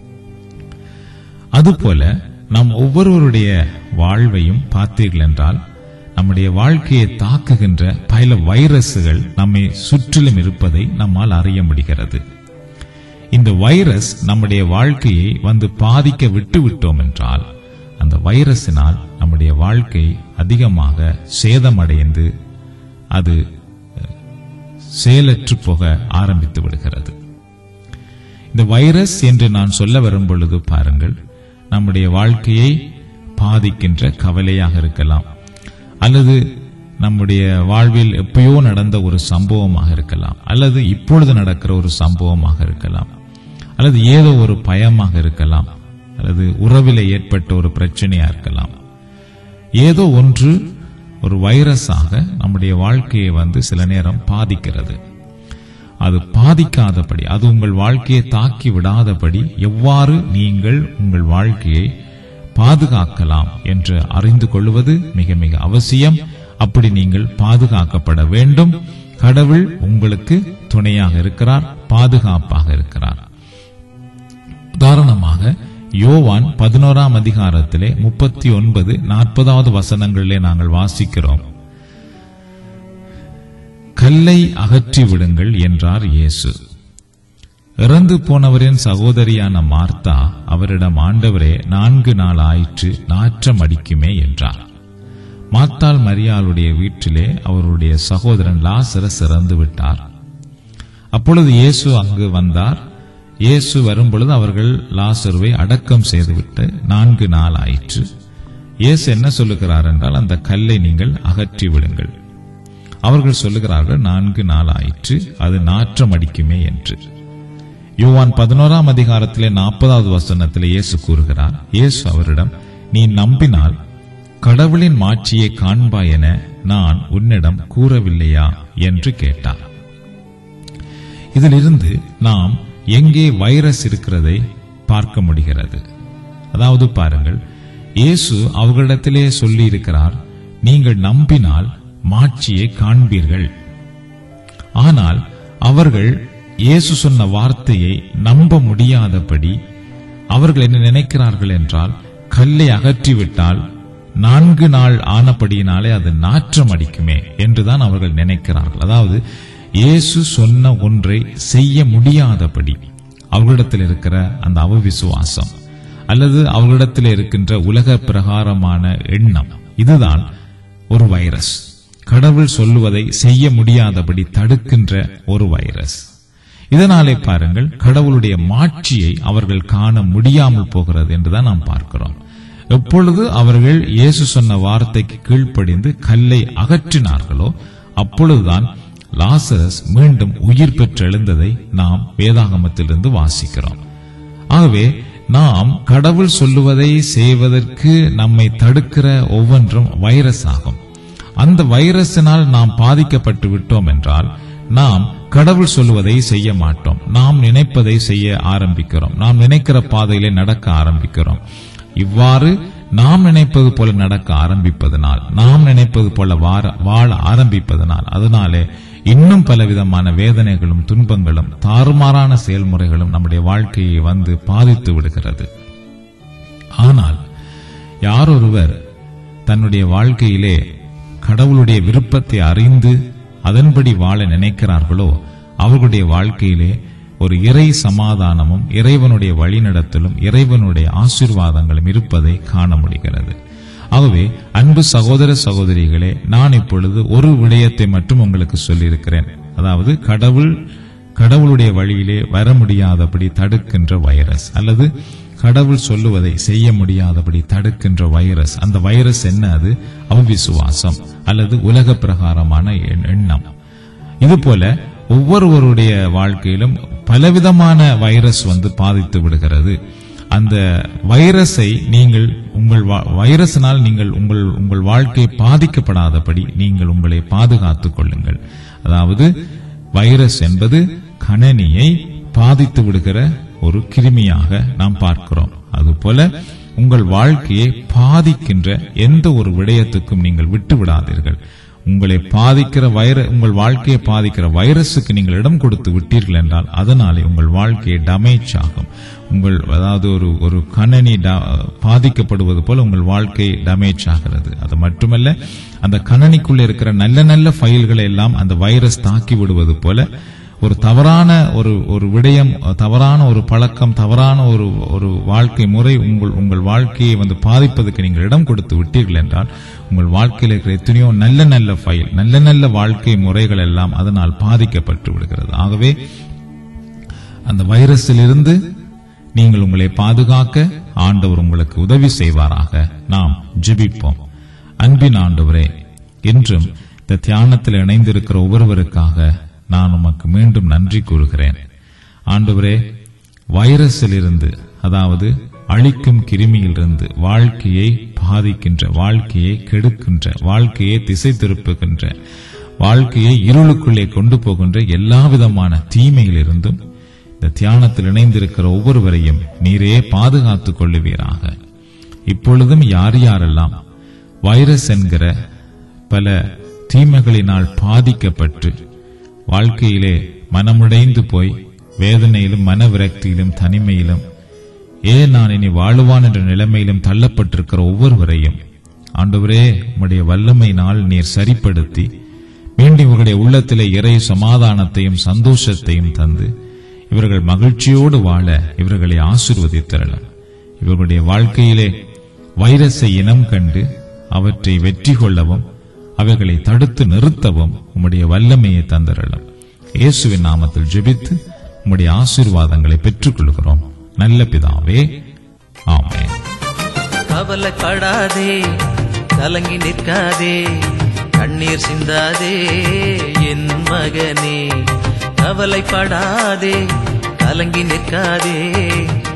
அதுபோல நாம் ஒவ்வொருவருடைய வாழ்வையும் பார்த்தீர்கள் என்றால் நம்முடைய வாழ்க்கையை தாக்குகின்ற பல வைரஸ்கள் நம்மை சுற்றிலும் இருப்பதை நம்மால் அறிய முடிகிறது. இந்த வைரஸ் நம்முடைய வாழ்க்கையை வந்து பாதிக்க விட்டு விட்டோம் என்றால் அந்த வைரஸினால் நம்முடைய வாழ்க்கை அதிகமாக சேதமடைந்து அது செயலற்று போக ஆரம்பித்து விடுகிறது. இந்த வைரஸ் என்று நான் சொல்ல வரும் பொழுது பாருங்கள், நம்முடைய வாழ்க்கையை பாதிக்கின்ற கவலையாக இருக்கலாம், அல்லது நம்முடைய வாழ்வில் எப்பயோ நடந்த ஒரு சம்பவமாக இருக்கலாம், அல்லது இப்பொழுது நடக்கிற ஒரு சம்பவமாக இருக்கலாம், அல்லது ஏதோ ஒரு பயமாக இருக்கலாம், அல்லது உறவிலே ஏற்பட்ட ஒரு பிரச்சனையா இருக்கலாம். ஏதோ ஒன்று ஒரு வைரஸாக நம்முடைய வாழ்க்கையை வந்து சில நேரம் பாதிக்கிறது. அது பாதிக்காதபடி, அது உங்கள் வாழ்க்கையை தாக்கி விடாதபடி எவ்வாறு நீங்கள் உங்கள் வாழ்க்கையை பாதுகாக்கலாம் என்று அறிந்து கொள்வது மிக மிக அவசியம். அப்படி நீங்கள் பாதுகாக்கப்பட வேண்டும். கடவுள் உங்களுக்கு துணையாக இருக்கிறார், பாதுகாப்பாக இருக்கிறார். உதாரணமாக யோவான் பதினோராம் அதிகாரத்திலே முப்பத்தி ஒன்பது நாற்பதாவது வசனங்களிலே நாங்கள் வாசிக்கிறோம். கல்லை அகற்றி விடுங்கள் என்றார் இயேசு. இறந்து போனவரின் சகோதரியான மார்த்தா அவரிடம், ஆண்டவரே, நான்கு நாள் ஆயிற்று, நாற்றம் அடிக்குமே என்றார். மார்த்தாள் மரியாளுடைய வீட்டிலே அவருடைய சகோதரன் லாசரஸ் இறந்து விட்டார். அப்பொழுது இயேசு அங்கு வந்தார். இயேசு வரும்பொழுது அவர்கள் லாசருவை அடக்கம் செய்துவிட்டு நான்கு நாள் ஆயிற்று. இயேசு என்ன சொல்லுகிறார் என்றால், அந்த கல்லை நீங்கள் அகற்றி விடுங்கள். அவர்கள் சொல்லுகிறார்கள், நான்கு நாள் ஆயிற்று, அது நாற்றம் அடிக்குமே என்று. யோவான் பதினோராம் அதிகாரத்திலே நாற்பதாவது வசனத்திலே இயேசு கூறுகிறார், இயேசு அவரிடம், நீ நம்பினால் கடவுளின் மாட்சியை காண்பாய் என நான் உன்னிடம் கூறவில்லையா என்று கேட்டார். இதிலிருந்து நாம் எங்கே வைரஸ் இருக்கிறதை பார்க்க முடிகிறது. அதாவது பாருங்கள், இயேசு அவர்களிடத்திலே சொல்லி இருக்கிறார், நீங்கள் நம்பினால் மாட்சியை காண்பீர்கள். ஆனால் அவர்கள் இயேசு சொன்ன வார்த்தையை நம்ப முடியாதபடி அவர்கள் என்ன நினைக்கிறார்கள் என்றால், கல்லை அகற்றிவிட்டால் நான்கு நாள் ஆனபடியினாலே அது நாற்றம் அடிக்குமே என்றுதான் அவர்கள் நினைக்கிறார்கள். அதாவது இயேசு சொன்ன ஒன்றை செய்ய முடியாதபடி அவர்களிடத்தில் இருக்கிற அந்த அவவிசுவாசம் அல்லது அவர்களிடத்தில் இருக்கின்ற உலக பிரகாரமான எண்ணம், இதுதான் ஒரு வைரஸ். கடவுள் சொல்லுவதை செய்ய முடியாதபடி தடுக்கின்ற ஒரு வைரஸ். இதனாலே பாருங்கள், கடவுளுடைய மாட்சியை அவர்கள் காண முடியாமல் போகிறது என்றுதான் நாம் பார்க்கிறோம். எப்பொழுது அவர்கள் இயேசு சொன்ன வார்த்தைக்கு கீழ்ப்படிந்து கல்லை அகற்றினார்களோ அப்பொழுதுதான் லாசரஸ் மீண்டும் உயிர் பெற்றெழுந்ததை நாம் வேதாகமத்திலிருந்து வாசிக்கிறோம். ஆகவே நாம் கடவுள் சொல்லுவதை செய்வதற்கு நம்மை தடுக்கிற ஒவ்வொன்றும் வைரஸ் ஆகும். அந்த வைரஸினால் நாம் பாதிக்கப்பட்டு விட்டோம் என்றால் நாம் கடவுள் சொல்லுவதை செய்ய மாட்டோம். நாம் நினைப்பதை செய்ய ஆரம்பிக்கிறோம். நாம் நினைக்கிற பாதையிலே நடக்க ஆரம்பிக்கிறோம். இவ்வாறு நாம் நினைப்பது போல நடக்க ஆரம்பிப்பதனால், நாம் நினைப்பது போல வாழ ஆரம்பிப்பதனால், அதனாலே இன்னும் பலவிதமான வேதனைகளும் துன்பங்களும் தாறுமாறான செயல்முறைகளும் நம்முடைய வாழ்க்கையை வந்து பாதித்து விடுகிறது. ஆனால் யாரொருவர் தன்னுடைய வாழ்க்கையிலே கடவுளுடைய விருப்பத்தை அறிந்து அதன்படி வாழ நினைக்கிறார்களோ அவர்களுடைய வாழ்க்கையிலே ஒரு இறை சமாதானமும் இறைவனுடைய வழிநடத்தலும் இறைவனுடைய ஆசீர்வாதங்களும் இருப்பதை காண முடிகிறது. ஆகவே அன்பு சகோதர சகோதரிகளே, நான் இப்பொழுது ஒரு விடயத்தை மட்டும் உங்களுக்கு சொல்லியிருக்கிறேன். அதாவது கடவுள் கடவுளுடைய வழியிலே வர முடியாதபடி தடுக்கின்ற வைரஸ் அல்லது கடவுள் சொல்லுவதை செய்ய முடியாதபடி தடுக்கின்ற வைரஸ். அந்த வைரஸ் என்ன? அது அவிசுவாசம் அல்லது உலக பிரகாரமான எண்ணம். இதுபோல ஒவ்வொருவருடைய வாழ்க்கையிலும் பலவிதமான வைரஸ் வந்து பாதித்து விடுகிறது. அந்த வைரஸை நீங்கள் உங்கள் வைரஸினால் நீங்கள் உங்கள் உங்கள் வாழ்க்கை பாதிக்கப்படாதபடி நீங்கள் உங்களை பாதுகாத்துக் கொள்ளுங்கள். அதாவது வைரஸ் என்பது கணனியை பாதித்து விடுகிற ஒரு கிருமியாக நாம் பார்க்கிறோம். அதுபோல உங்கள் வாழ்க்கையை பாதிக்கின்ற எந்த ஒரு விடயத்துக்கும் நீங்கள் விட்டு விடாதீர்கள். உங்களை பாதிக்கிற வைர உங்கள் வாழ்க்கையை பாதிக்கிற வைரஸுக்கு நீங்கள் இடம் கொடுத்து விட்டீர்கள் என்றால் அதனாலே உங்கள் வாழ்க்கையை டேமேஜ் ஆகும். உங்கள் அதாவது ஒரு ஒரு கணனி பாதிக்கப்படுவது போல உங்கள் வாழ்க்கை டேமேஜ் ஆகிறது. அது மட்டுமல்ல, அந்த கணனிக்குள்ள இருக்கிற நல்ல நல்ல ஃபைல்களை எல்லாம் அந்த வைரஸ் தாக்கி விடுவது போல ஒரு தவறான ஒரு ஒரு விடயம், தவறான ஒரு பழக்கம், தவறான ஒரு ஒரு வாழ்க்கை முறை உங்கள் உங்கள் வாழ்க்கையை வந்து பாதிப்பதற்கு நீங்கள் இடம் கொடுத்து விட்டீர்கள் என்றால் உங்கள் வாழ்க்கையில் இருக்கிற எத்தனையோ நல்ல நல்ல ஃபைல், நல்ல நல்ல வாழ்க்கை முறைகள் எல்லாம் அதனால் பாதிக்கப்பட்டு விடுகிறது. ஆகவே அந்த வைரஸில் இருந்து நீங்கள் உங்களை பாதுகாக்க ஆண்டவர் உங்களுக்கு உதவி செய்வாராக. நாம் ஜெபிப்போம். அன்பின் ஆண்டவரே, இன்றும் இந்த தியானத்தில் இணைந்திருக்கிற ஒவ்வொருவருக்காக நான் உமக்கு மீண்டும் நன்றி கூறுகிறேன். ஆண்டவரே, வைரஸில் இருந்து, அதாவது அழிக்கும் கிருமியிலிருந்து, வாழ்க்கையை பாதிக்கின்ற, வாழ்க்கையை கெடுக்கின்ற, வாழ்க்கையை திசை திருப்புகின்ற, வாழ்க்கையை இருளுக்குள்ளே கொண்டு போகின்ற எல்லா விதமான தீமையிலிருந்தும் இந்த தியானத்தில் இணைந்திருக்கிற ஒவ்வொருவரையும் நீரே பாதுகாத்துக் கொள்ளுவீராக. இப்பொழுதும் யார் யாரெல்லாம் வைரஸ் என்கிற பல தீமைகளினால் பாதிக்கப்பட்டு வாழ்க்கையிலே மனமுடைந்து போய் வேதனையிலும் மன விரக்தியிலும் தனிமையிலும் ஏன் நான் இனி வாழுவான் என்ற நிலைமையிலும் தள்ளப்பட்டிருக்கிற ஒவ்வொருவரையும் ஆண்டவரே உம்முடைய வல்லமையினால் நீர் சரிப்படுத்தி மீண்டும் இவர்களுடைய உள்ளத்திலே இறை சமாதானத்தையும் சந்தோஷத்தையும் தந்து இவர்கள் மகிழ்ச்சியோடு வாழ இவர்களை ஆசீர்வதித்தரலாம். இவர்களுடைய வாழ்க்கையிலே வைரஸை இனம் கண்டு அவற்றை வெற்றி கொள்ளவும் அவைகளை தடுத்து நிறுத்தவும் உம்முடைய வல்லமையை தந்தரலாம். இயேசுவின் நாமத்தில் ஜெபித்து உம்முடைய ஆசீர்வாதங்களை பெற்றுக் கொள்கிறோம் நல்ல பிதாவே, ஆமென். கவலைப்படாதே, கலங்கி நிற்காதே, கண்ணீர் சிந்தாதே என் மகனே. கவலைப்படாதே, கலங்கி நிற்காதே,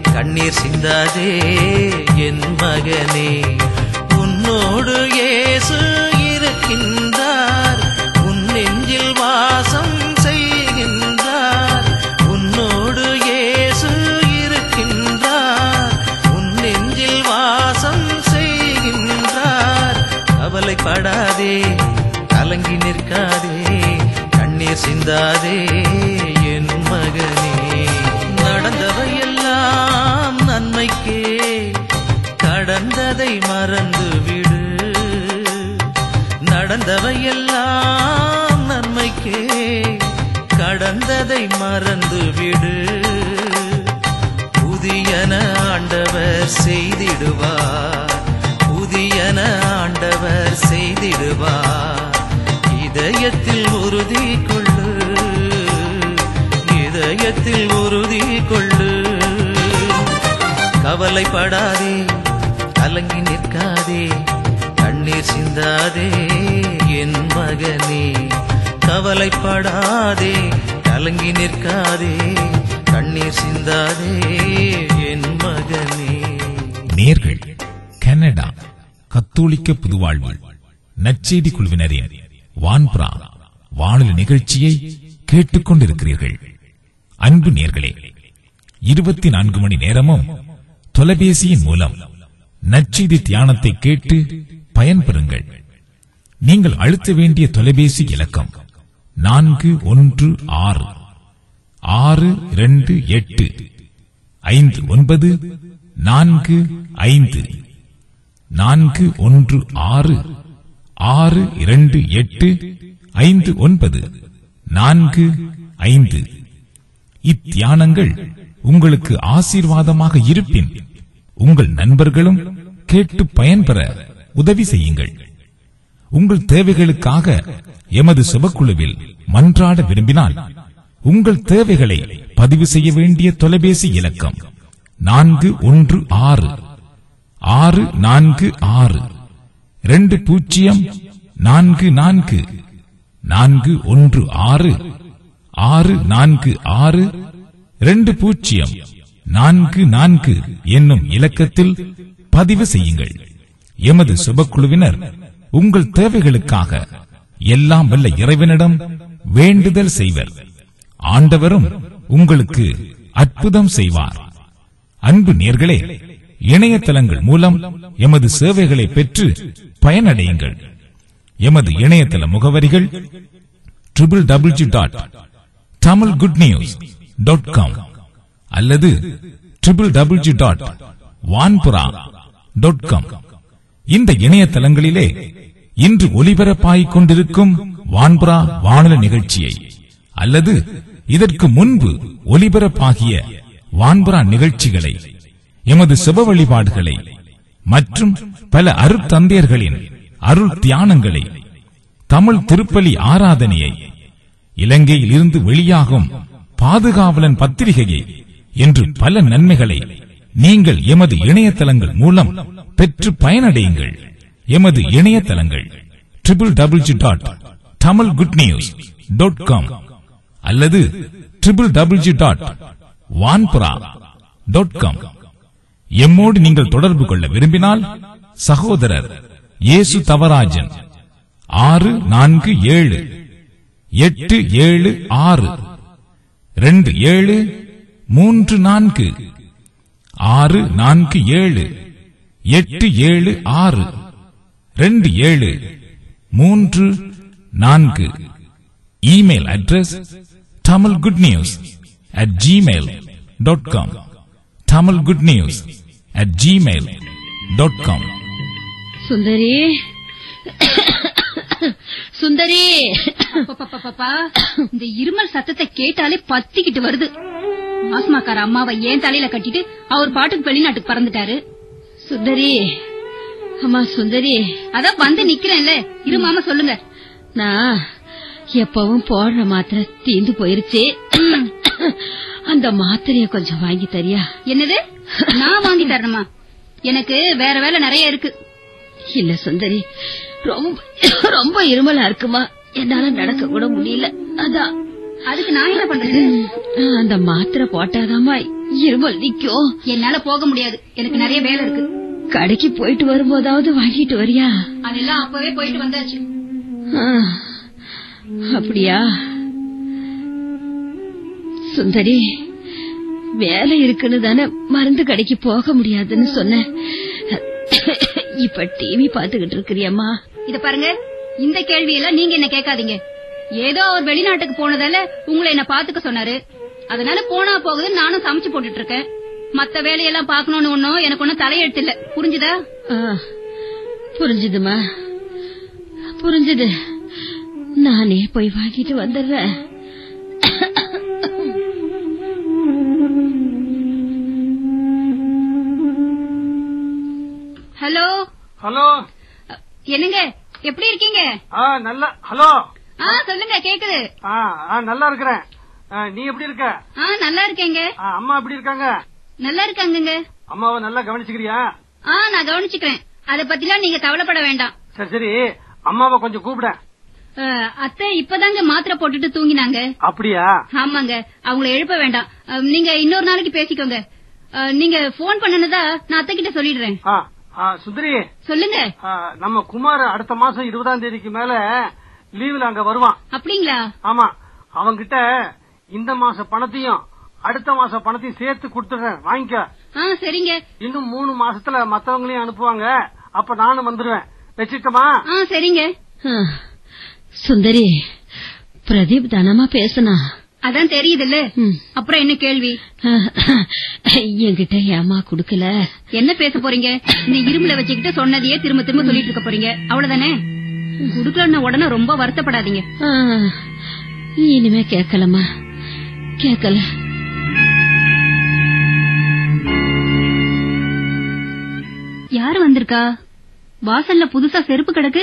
கண்ணீர் சிந்தாதே என் மகனே. உன்னோடு இயேசு இருக்கின்றார், உன் நெஞ்சில் வாசம் செய்கின்றார். உன்னோடு இயேசு இருக்கின்றார், உன் நெஞ்சில் வாசம் செய்கின்றார். கவலைப்படாதே, கலங்கி நிற்காதே, கண்ணீர் சிந்தாதே என் மகனே. நடந்தவையெல்லாம் நன்மைக்கே, கடந்ததை மறந்துவிடு. நடந்தவையெல்லாம் நன்மைக்கே, கடந்ததை மறந்துவிடு. புதியன ஆண்டவர் செய்திடுவார், புதியன ஆண்டவர் செய்திடுவார். இதயத்தில் உறுதி கொள்ளு, இதயத்தில் உறுதி கொள்ளு. கவலைப்படாதே, கலங்கி நிற்காதே, கண்ணீர் சிந்தாதே என் மகனே. கவலைப்படாதே, கலங்கி நிற்காதே, கண்ணீர் சிந்தாதே என் மகனே. நேர்கள் கனடா கத்தோலிக்க புதுவாழ்வு நற்செய்தி குழுவினரின் வான்புறா வானொலி நிகழ்ச்சியை கேட்டுக் கொண்டிருக்கிறீர்கள். அன்பு நேர்களே, இருபத்தி நான்கு மணி நேரமும் தொலைபேசியின் மூலம் நற்செய்தி தியானத்தை கேட்டு பயன்பெறுங்கள். நீங்கள் அழுத்த வேண்டிய தொலைபேசி இலக்கம் நான்கு ஒன்று ஆறு ஆறு இரண்டு எட்டு ஐந்து ஒன்பது நான்கு ஐந்து நான்கு ஒன்று ஆறு ஆறு இரண்டு எட்டு ஐந்து ஒன்பது நான்கு ஐந்து. இத்தியானங்கள் உங்களுக்கு ஆசீர்வாதமாக இருப்பின் உங்கள் நண்பர்களும் கேட்டு பயன்பெற உதவி செய்யுங்கள். உங்கள் தேவைகளுக்காக எமது சுபக்குழுவில் மன்றாட விரும்பினால் உங்கள் தேவைகளை பதிவு செய்ய வேண்டிய தொலைபேசி இலக்கம் நான்கு ஒன்று ஆறு ஆறு நான்கு ஆறு இரண்டு பூஜ்ஜியம் நான்கு நான்கு நான்கு ஒன்று ஆறு ஆறு நான்கு ஆறு இரண்டு பூஜ்ஜியம் நான்கு நான்கு என்னும் இலக்கத்தில் பதிவு செய்யுங்கள். எமது சுபக்குழுவினர் உங்கள் தேவைகளுக்காக எல்லாம் வல்ல இறைவனிடம் வேண்டுதல் செய்வர். ஆண்டவரும் உங்களுக்கு அற்புதம் செய்வார். அன்பு நேர்களே, இணையதளங்கள் மூலம் எமது சேவைகளை பெற்று பயனடையுங்கள். எமது இணையதள முகவரிகள் triple W dot Tamil good news dot com அல்லது triple W dot Vanpura dot com. இந்த இணையதளங்களிலே இன்று ஒலிபரப்பாகிக் கொண்டிருக்கும் வான்புறா வானொலி நிகழ்ச்சியை அல்லது இதற்கு முன்பு ஒலிபரப்பாகிய வான்புறா நிகழ்ச்சிகளை, எமது சுப வழிபாடுகளை மற்றும் பல அருட்தந்தையர்களின் அருள் தியானங்களை, தமிழ் திருப்பலி ஆராதனையை, இலங்கையில் இருந்து வெளியாகும் பாதுகாவலன் பத்திரிகையை என்று பல நன்மைகளை நீங்கள் எமது இணையதளங்கள் மூலம் பெற்று பயனடையுங்கள். எமது இணையதளங்கள் triple W dot Tamil good news dot com அல்லது triple W dot Vanpura dot com. எம்மோடு நீங்கள் தொடர்பு கொள்ள விரும்பினால் சகோதரர் இயேசு தவராஜன் ஆறு நான்கு ஏழு எட்டு ஏழு ஆறு ரெண்டு ஏழு மூன்று நான்கு ஆறு நான்கு ஏழு எட்டு ஏழு ஆறு ரெண்டு ஏழு மூன்று நான்கு. Email address Tamil good news at Gmail dot com Tamil good news at Gmail dot com. Sundari Sundari, இந்த இருமல் சத்தத்தை கேட்டாலே பத்திக்கிட்டு வருது. மாஸ்மாக்கார அம்மாவை ஏன் தலையில கட்டிட்டு அவர் பாட்டுக்கு வெளிநாட்டுக்கு பறந்துட்டாரு. சுந்தரி, அம்மா சுந்தரி, அதான் வந்து நிக்கிறேன்ல, இரு மாமா சொல்லுங்க. நான் எப்பவும் போடுற மாத்திரை தீந்து போயிருச்சு, அந்த மாத்திரைய கொஞ்சம் வாங்கி தரியா? என்னது, நான் வாங்கி தரணுமா? எனக்கு வேற வேலை நிறைய இருக்கு. இல்ல சுந்தரி, ரொம்ப ரொம்ப இருமலா இருக்குமா, என்னால நடக்க கூட முடியல. அதான். அதுக்கு நான் என்ன பண்றது? அந்த மாத்திரை போட்டாதாமா இருமல் நிக்கும். என்னால போக முடியாது, எனக்கு நிறைய வேலை இருக்கு. கடைக்கு போயிட்டு வரும்போதாவது வாங்கிட்டு வரியா? அதெல்லாம் அப்பவே போயிட்டு வந்தாச்சு. அப்படியா? சுந்தரி, வேலை இருக்குன்னு தானே மருந்து கடைக்கு போக முடியாதுன்னு சொன்ன. இப்ப டிவி பாத்துக்கிட்டு இருக்கிறியம்மா. இத பாருங்க, இந்த கேள்வியெல்லாம் நீங்க என்ன கேட்காதீங்க. ஏதோ அவர் வெளிநாட்டுக்கு போனதால உங்களை என்ன பாத்துக்க சொன்னாரு. அதனால போனா போகுதுன்னு நானும் சமைச்சு போட்டுட்டு இருக்கேன். மத்த வேலையெல்லாம் பாக்கணும்னு ஒன்னும் எனக்கு ஒன்னும் தலையெழுத்து இல்ல. புரிஞ்சுதா? புரிஞ்சுதுமா, புரிஞ்சுது. நானே போய் வாங்கிட்டு வந்துடுறேன். ஹலோ ஹலோ, என்னங்க, எப்படி இருக்கீங்க? நல்லா. ஹலோ, சொல்லுங்க, கேக்குது. நல்லா இருக்கிறேன். நீ எப்படி இருக்க? நல்லா இருக்கேங்க. அம்மா எப்படி இருக்காங்க? நல்லா இருக்காங்க. அம்மாவை நல்லா கவனிச்சுக்கிறியா? நான் கவனிச்சுக்கிறேன், அத பத்திலாம் நீங்க கவலைப்பட வேண்டாம். சரி சரி, அம்மாவை கொஞ்சம் கூப்பிட. அத்தை இப்பதாங்க மாத்திரை போட்டுட்டு தூங்கினாங்க. அப்படியா? ஆமாங்க, அவங்கள எழுப்ப வேண்டாம். நீங்க இன்னொரு நாளைக்கு பேசிக்கோங்க. நீங்க போன் பண்ணனதா நான் அத்தை கிட்ட சொல்லிடுறேன். சுந்தரி, சொல்லுங்க. நம்ம குமார் அடுத்த மாசம் இருபதாம் தேதிக்கு மேல லீவ்ல அங்க வருவான். அப்படிங்களா? ஆமா, அவங்கிட்ட இந்த மாச பணத்தையும் அடுத்த மாச பணத்தையும் சேர்த்து கொடுத்துறேன், வாங்கிக்க. சரிங்க. இன்னும் மூணு மாசத்துல மத்தவங்களையும் அனுப்புவாங்க, அப்ப நானும் வந்துருவேன். வச்சுக்கமா? சரிங்க. சுந்தரி, பிரதீப் தானமா பேசுனா? அதான் தெரியுதுல்ல. அப்புறம் என்ன கேள்வி? என்கிட்ட ஏமா குடுக்கல? என்ன பேச போறீங்க? இந்த இரும்புல வச்சுக்கிட்டு சொன்னதையே திரும்ப திரும்ப சொல்லிட்டு இருக்க போறீங்க, அவ்வளவுதானே? குடுக்கலன்னா உடனே ரொம்ப வருத்தப்படாதீங்க. இனிமே கேட்கலமா, கேட்கல. யாரு வந்திருக்கா? வாசல்ல புதுசா செருப்பு கிடக்கு.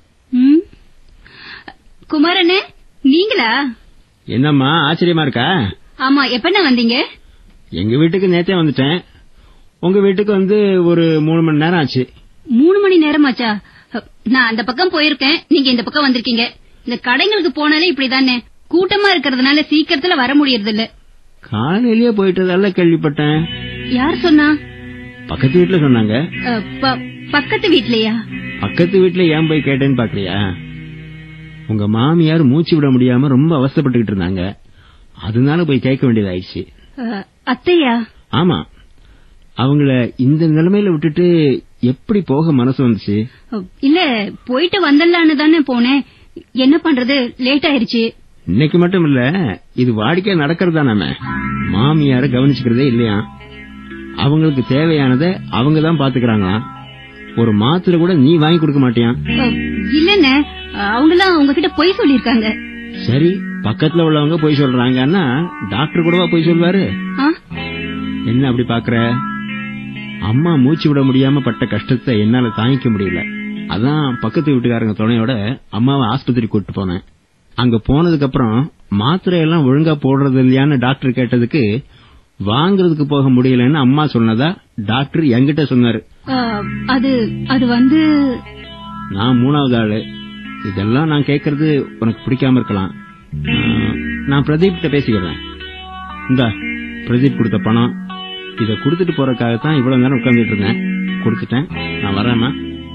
குமாரண்ணே, நீங்களா? என்னம்மா ஆச்சரியமா இருக்கா? ஆமா, எப்பண்ணா வந்தீங்க? எங்க வீட்டுக்கு நேத்தே வந்துட்டேன். உங்க வீட்டுக்கு வந்து ஒரு மூணு மணி நேரம் ஆச்சு. மூணு மணி நேரமாச்சா? நான் அந்த பக்கம் போயிருக்கேன், நீங்க இந்த பக்கம் வந்திருக்கீங்க. இந்த கடைங்களுக்கு போனாலே இப்படிதானே, கூட்டமா இருக்கிறதுனால சீக்கிரத்துல வர முடியறது இல்ல. காலையிலேயே போயிட்டதால கேள்விப்பட்டேன். யார் சொன்னா? பக்கத்து வீட்டுல சொன்னாங்க. பக்கத்து வீட்லயா? பக்கத்து வீட்டுல ஏன் போய் கேட்டேன்னு பாக்குறியா? உங்க மாமியார் மூச்சு விட முடியாம ரொம்ப அவஸ்தைப்பட்டுக்கிட்டு இருந்தாங்க, அதனால போய் கேட்க வேண்டியதாயிடுச்சு. அத்தையா? ஆமா, அவங்கள இந்த நிலைமையில விட்டுட்டு எப்படி போக மனசு வந்துச்சு? இல்ல, போயிட்டு வந்துடலான்னு தானே போனேன். என்ன பண்றது, லேட் ஆயிருச்சு. இன்னைக்கு மட்டும் இல்ல, இது வாடிக்கை நடக்கிறதா. நாம மாமியார கவனிச்சுக்கிறதே இல்லையா? அவங்களுக்கு தேவையானதை அவங்கதான் பாத்துக்கிறாங்களா? ஒரு மாத்திரை கூட நீ வாங்கி கொடுக்க மாட்டியா? இல்லன்னு அவங்களாம் உங்ககிட்ட பொய் சொல்லிருக்காங்க. சரி, பக்கத்துல உள்ளவங்க பொய் சொல்றாங்கன்னா டாக்டர் கூடவா பொய் சொல்வாரு? என்ன அப்படி பாக்குற? அம்மா மூச்சு விட முடியாம பட்ட கஷ்டத்தை என்னால தாங்கிக்க முடியல. அதான் பக்கத்து வீட்டுக்காரங்க துணையோட அம்மாவை ஆஸ்பத்திரி கூட்டு போனேன். அங்க போனதுக்கு அப்புறம் மாத்திரை எல்லாம் ஒழுங்கா போடுறது இல்லையான்னு டாக்டர் கேட்டதுக்கு வாங்கறதுக்கு போக முடியலன்னு அம்மா சொன்னதா டாக்டர் என்கிட்ட சொன்னாரு. அது அது வந்து நான் மூணாவது ஆளு. இதெல்லாம் நான் கேட்கறது உனக்கு பிடிக்காம இருக்கலாம். நான் பிரதீப் கிட்ட பேசிக்கிறேன். இந்த பிரதீப் கொடுத்த பணம் இத குடுத்துட்டு போறதுக்காகத்தான் இவ்வளவு நேரம் உட்கார்ந்துட்டு இருந்தேன். கொடுத்துட்டேன், நான் வரேம்மா.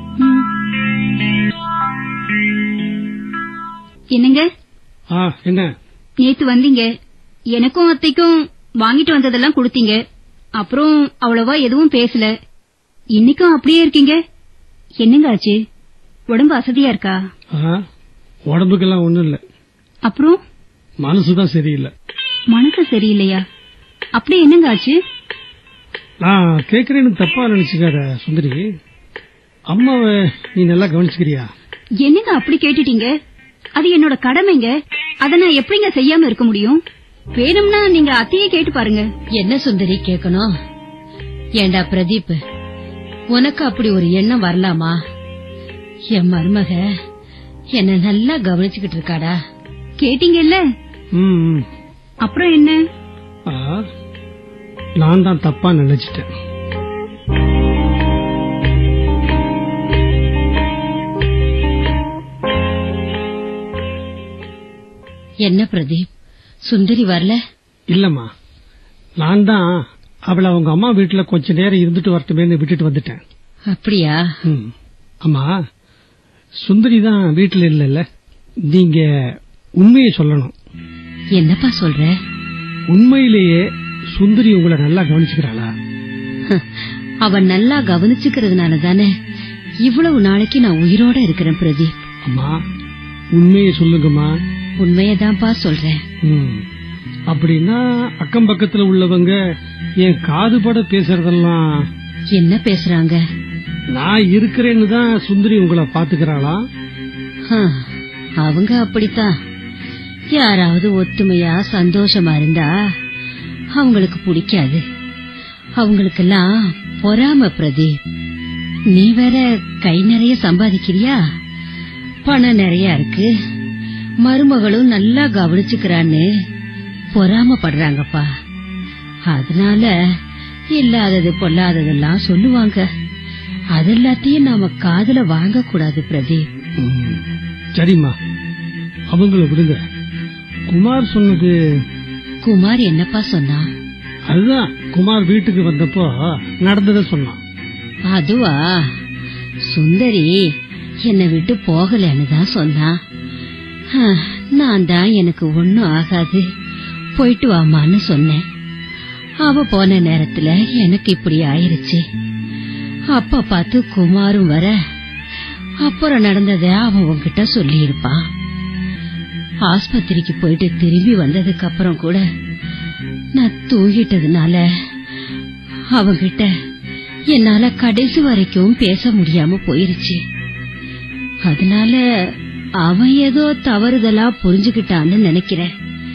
என்னங்க? என்ன நேத்து வந்தீங்க, எனக்கும் அத்தைக்கும் வாங்கிட்டு வந்ததெல்லாம் கொடுத்தீங்க. அப்புறம் அவ்வளவா எதுவும் பேசல. இன்னைக்கும் அப்படியே இருக்கீங்க, என்னங்க ஆச்சு? உடம்பு அசதியா இருக்கா? உடம்புக்கெல்லாம் ஒண்ணும் இல்ல. அப்புறம் மனசுதான் சரியில்லை. மனசு சரியில்லையா? அப்படி என்னங்க ஆச்சு? நான் கேக்குறேன்னு தப்பா நினைச்சுக்காத சுந்தரி. அம்மாவை நீ நல்லா கவனிச்சுக்கிறியா? என்னங்க அப்படி கேட்டுட்டீங்க? அது என்னோட கடமைங்க, அத நான் எப்படிங்க செய்யாம இருக்க முடியும்? வேணும்னா நீங்க அத்தையே கேட்டு பாருங்க. என்ன சுந்தரி கேட்கணும்? ஏண்டா பிரதீப், உனக்கு அப்படி ஒரு எண்ணம் வரலாமா? என் மருமக என்ன நல்லா கவனிச்சுக்கிட்டு இருக்காடா. கேட்டீங்கல்ல? அப்புறம் என்ன? நான் தான் தப்பா நினைச்சிட்டேன். என்ன பிரதீப், சுந்தரி வரல? இல்லம்மா, நான் தான் அவளை அவங்க அம்மா வீட்டுல கொஞ்ச நேரம் இருந்துட்டு வரட்டுமேன்னு விட்டுட்டு வந்துட்டேன். அப்படியா? ம். அம்மா, சுந்தரி தான் வீட்டுல இல்ல. நீங்க உண்மையை சொல்லணும். என்னப்பா சொல்ற? உண்மையிலேயே சுந்தரி உங்களை நல்லா கவனிச்சுக்கிறாளா? அவன் நல்லா கவனிச்சுக்கிறதுனால தானே இவ்வளவு நாளைக்கு நான் உயிரோட இருக்கிறேன் பிரதீப். அம்மா, உண்மையை சொல்லுங்கம்மா. உண்மையதான்ப்பா சொல்றேன். ம். அப்படின்னா அக்கம் பக்கத்துல உள்ளவங்க என் காதுபட பேசுறதெல்லாம் என்ன பேசுறாங்க? நான் இருக்கிறேன்னு தான் சுந்தரி உங்களை பாத்துக்கிறாளா? ஹம், அவங்க அப்படித்தான். யாராவது ஒத்துமையா சந்தோஷமா இருந்தா அவங்களுக்கு பிடிக்காது. அவங்களுக்கெல்லாம் பொறாம பிரதீப். நீ வேற கை நிறைய சம்பாதிக்கிறியா, பணம் நிறைய இருக்கு, மருமகளும் நல்லா கவனிச்சுக்கிறான்னு பொறாமப்படுறாங்கப்பா. அதனால இல்லாதது பொல்லாததெல்லாம் சொல்லுவாங்க. அது எல்லாத்தையும் நாம காதுல வாங்க கூடாது பிரதீப். ம். சரிம்மா, அவங்கள விடுங்க. குமார் சொன்னது. குமார் என்னப்பா சொன்னா? அதுதான் குமார் வீட்டுக்கு வந்தப்போ நடந்தத சொன்னான். அதுவா? சுந்தரி என்னை விட்டு போகலன்னு தான் சொன்னா. ஹம், நான் தான் எனக்கு ஒண்ணும் ஆகாது, போயிட்டு வாமான்னு சொன்னேன். அவ போன நேரத்துல எனக்கு இப்படி ஆயிருச்சு. அப்ப பார்த்து குமாரும் வர அப்புறம் நடந்தத அவன் உன்கிட்ட சொல்லி இருப்பான். ஆஸ்பத்திரிக்கு போயிட்டு திரும்பி வந்ததுக்கு அப்புறம் கூட நான் தூங்கிட்டதுனால அவங்கிட்ட என்னால கடைசி வரைக்கும் பேச முடியாம போயிருச்சு. அதனால அவன் ஏதோ தவறுதலா புரிஞ்சுக்கிட்டான்னு நினைக்கிறேன்.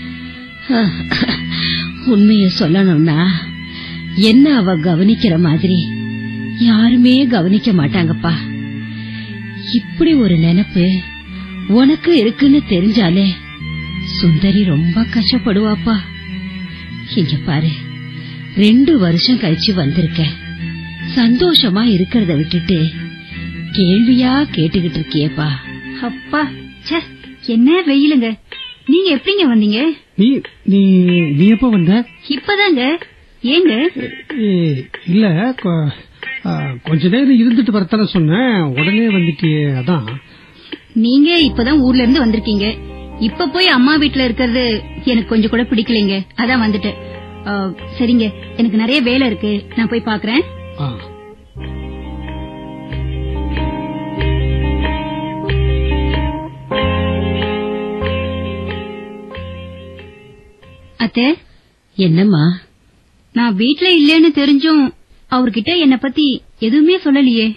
உண்மைய சொல்லணும்னா என்ன அவ கவனிக்கிற மாதிரி யாருமே கவனிக்க மாட்டாங்கப்பா. இப்படி ஒரு நினைப்பு உனக்கு இருக்குன்னு தெரிஞ்சாலே சுந்தரி ரொம்ப கஷ்டப்படுவாப்பா. இங்க பாரு, ரெண்டு வருஷம் கழிச்சு வந்திருக்க, சந்தோஷமா இருக்கிறத விட்டுட்டு கேள்வியா கேட்டுக்கிட்டு இருக்கியப்பா. அப்பா, ச்சே, என்ன வெயிலுங்க. நீங்க எப்படிங்க வந்தீங்க? நீ நீ நீ எப்ப வந்த? இப்பதாங்க. ஏங்க? ஏ, இல்ல, கொ- ஆ, கொஞ்ச நேரம் இருந்துட்டு வரத்தான சொன்னேன், உடனே வந்துட்டியே. அதான். நீங்க இப்பதான் ஊர்ல இருந்து வந்திருக்கீங்க. இப்ப போய் அம்மா வீட்டுல இருக்கிறது எனக்கு கொஞ்சம் கூட பிடிக்கலைங்க. அதான் வந்துட்டேன். ஆ, சரிங்க, எனக்கு நிறைய வேலை இருக்கு, நான் போய் பாக்குறேன். ஆ. அத்தை, என்னம்மா? நான் வீட்டுல இல்லேன்னு தெரிஞ்சும் அவர்கிட்ட என்ன பத்தி எதுவுமே சொல்லலையே.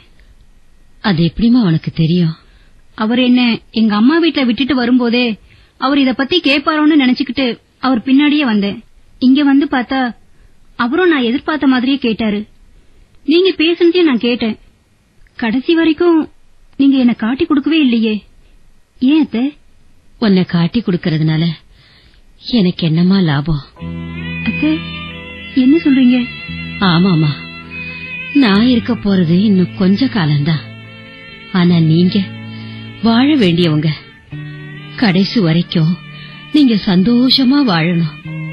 அது எப்படிமா உனக்கு தெரியும்? அவர் என்ன எங்க அம்மா வீட்டுல விட்டுட்டு வரும்போதே அவர் இத பத்தி கேட்பாரோன்னு நினைச்சுக்கிட்டு அவர் பின்னாடியே வந்தேன். இங்க வந்து பார்த்தா அவரும் நான் எதிர்பார்த்த மாதிரியே கேட்டாரு. நீங்க பேசுனதையும் நான் கேட்டேன். கடைசி வரைக்கும் நீங்க என்ன காட்டி கொடுக்கவே இல்லையே. ஏன் அத்தை? உன்னை காட்டி கொடுக்கறதுனால எனக்கு என்னமா லாபம்? அத்தை, என்ன சொல்றீங்க? ஆமாமா, நான் இருக்க போறது இன்னும் கொஞ்ச காலம்தான். ஆனா நீங்க வாழ வேண்டியவங்க. கடைசி வரைக்கும் நீங்க சந்தோஷமா வாழணும்.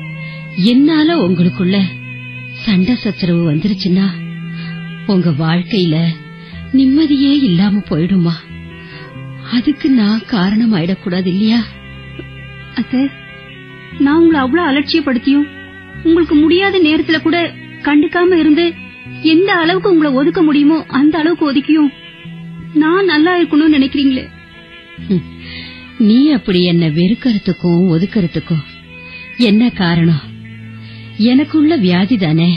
என்னால உங்களுக்குள்ள சண்டை சச்சரவு வந்துருச்சுன்னா உங்க வாழ்க்கையில நிம்மதியே இல்லாம போயிடுமா? அதுக்கு நான் காரணம் ஆயிடக்கூடாது இல்லையா? அத்தை, நான் உங்களை அவ்வளவு அலட்சியப்படுத்தியும் உங்களுக்கு முடியாத நேரத்துல கூட கண்டுக்காம இருந்து எந்த அளவுக்கு உங்களை ஒதுக்க முடியுமோ அந்த அளவுக்கு ஒதுக்கியும் நான் நல்லா இருக்கணும்னு நினைக்கிறீங்களே. ஹம், நீ அப்படி என்ன வெறுக்கறதுக்கும் ஒதுக்கறதுக்கும் என்ன காரணம்? எனக்குள்ள வியாதி தானே.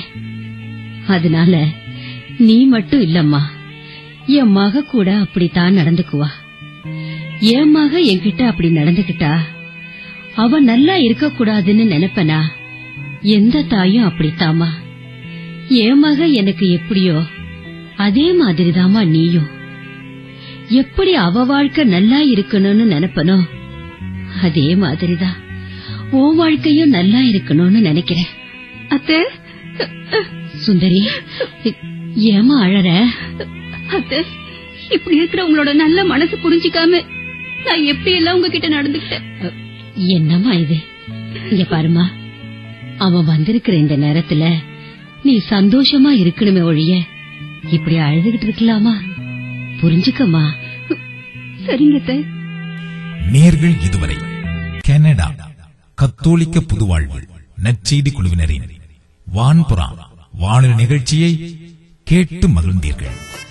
அதனால நீ மட்டும் இல்லம்மா, என் மக கூட அப்படித்தான் நடந்துக்குவா. என் மக என்கிட்ட அப்படி நடந்துகிட்டா அவ நல்லா இருக்க கூடாதுன்னு நினைப்பனா? எந்த தாயும் அப்படித்தாமா. என் மக எனக்கு எப்படியோ அதே மாதிரிதாமா நீயும். எப்படி அவ வாழ்க்கை நல்லா இருக்கணும்னு நினைப்பனோ அதே மாதிரிதான் உன் வாழ்க்கையும் நல்லா இருக்கணும்னு நினைக்கிறேன். அத்தை, சுந்தரி, ஏமா அழற? அத்தை, இப்படி இருக்கிற உங்களோட நல்ல மனசு புரிஞ்சுக்காம நான் எப்படி எல்லாம் உங்ககிட்ட நடந்துக்கிட்டேன். என்னம்மா இது? இங்க பாருமா, அவன் வந்திருக்கிற இந்த நேரத்துல நீ சந்தோஷமா இருக்கணுமே ஒழிய இப்படி அழுதுகிட்டு இருக்கலாமா? புரிஞ்சுக்கம்மா. சரிங்க. நேர்கள் இதுவரை கனடா கத்தோலிக்க புதுவாழ்வு நற்செய்தி குழுவினரின் வான்புறா வானொலி நிகழ்ச்சியை கேட்டு மகிழ்ந்தீர்கள்.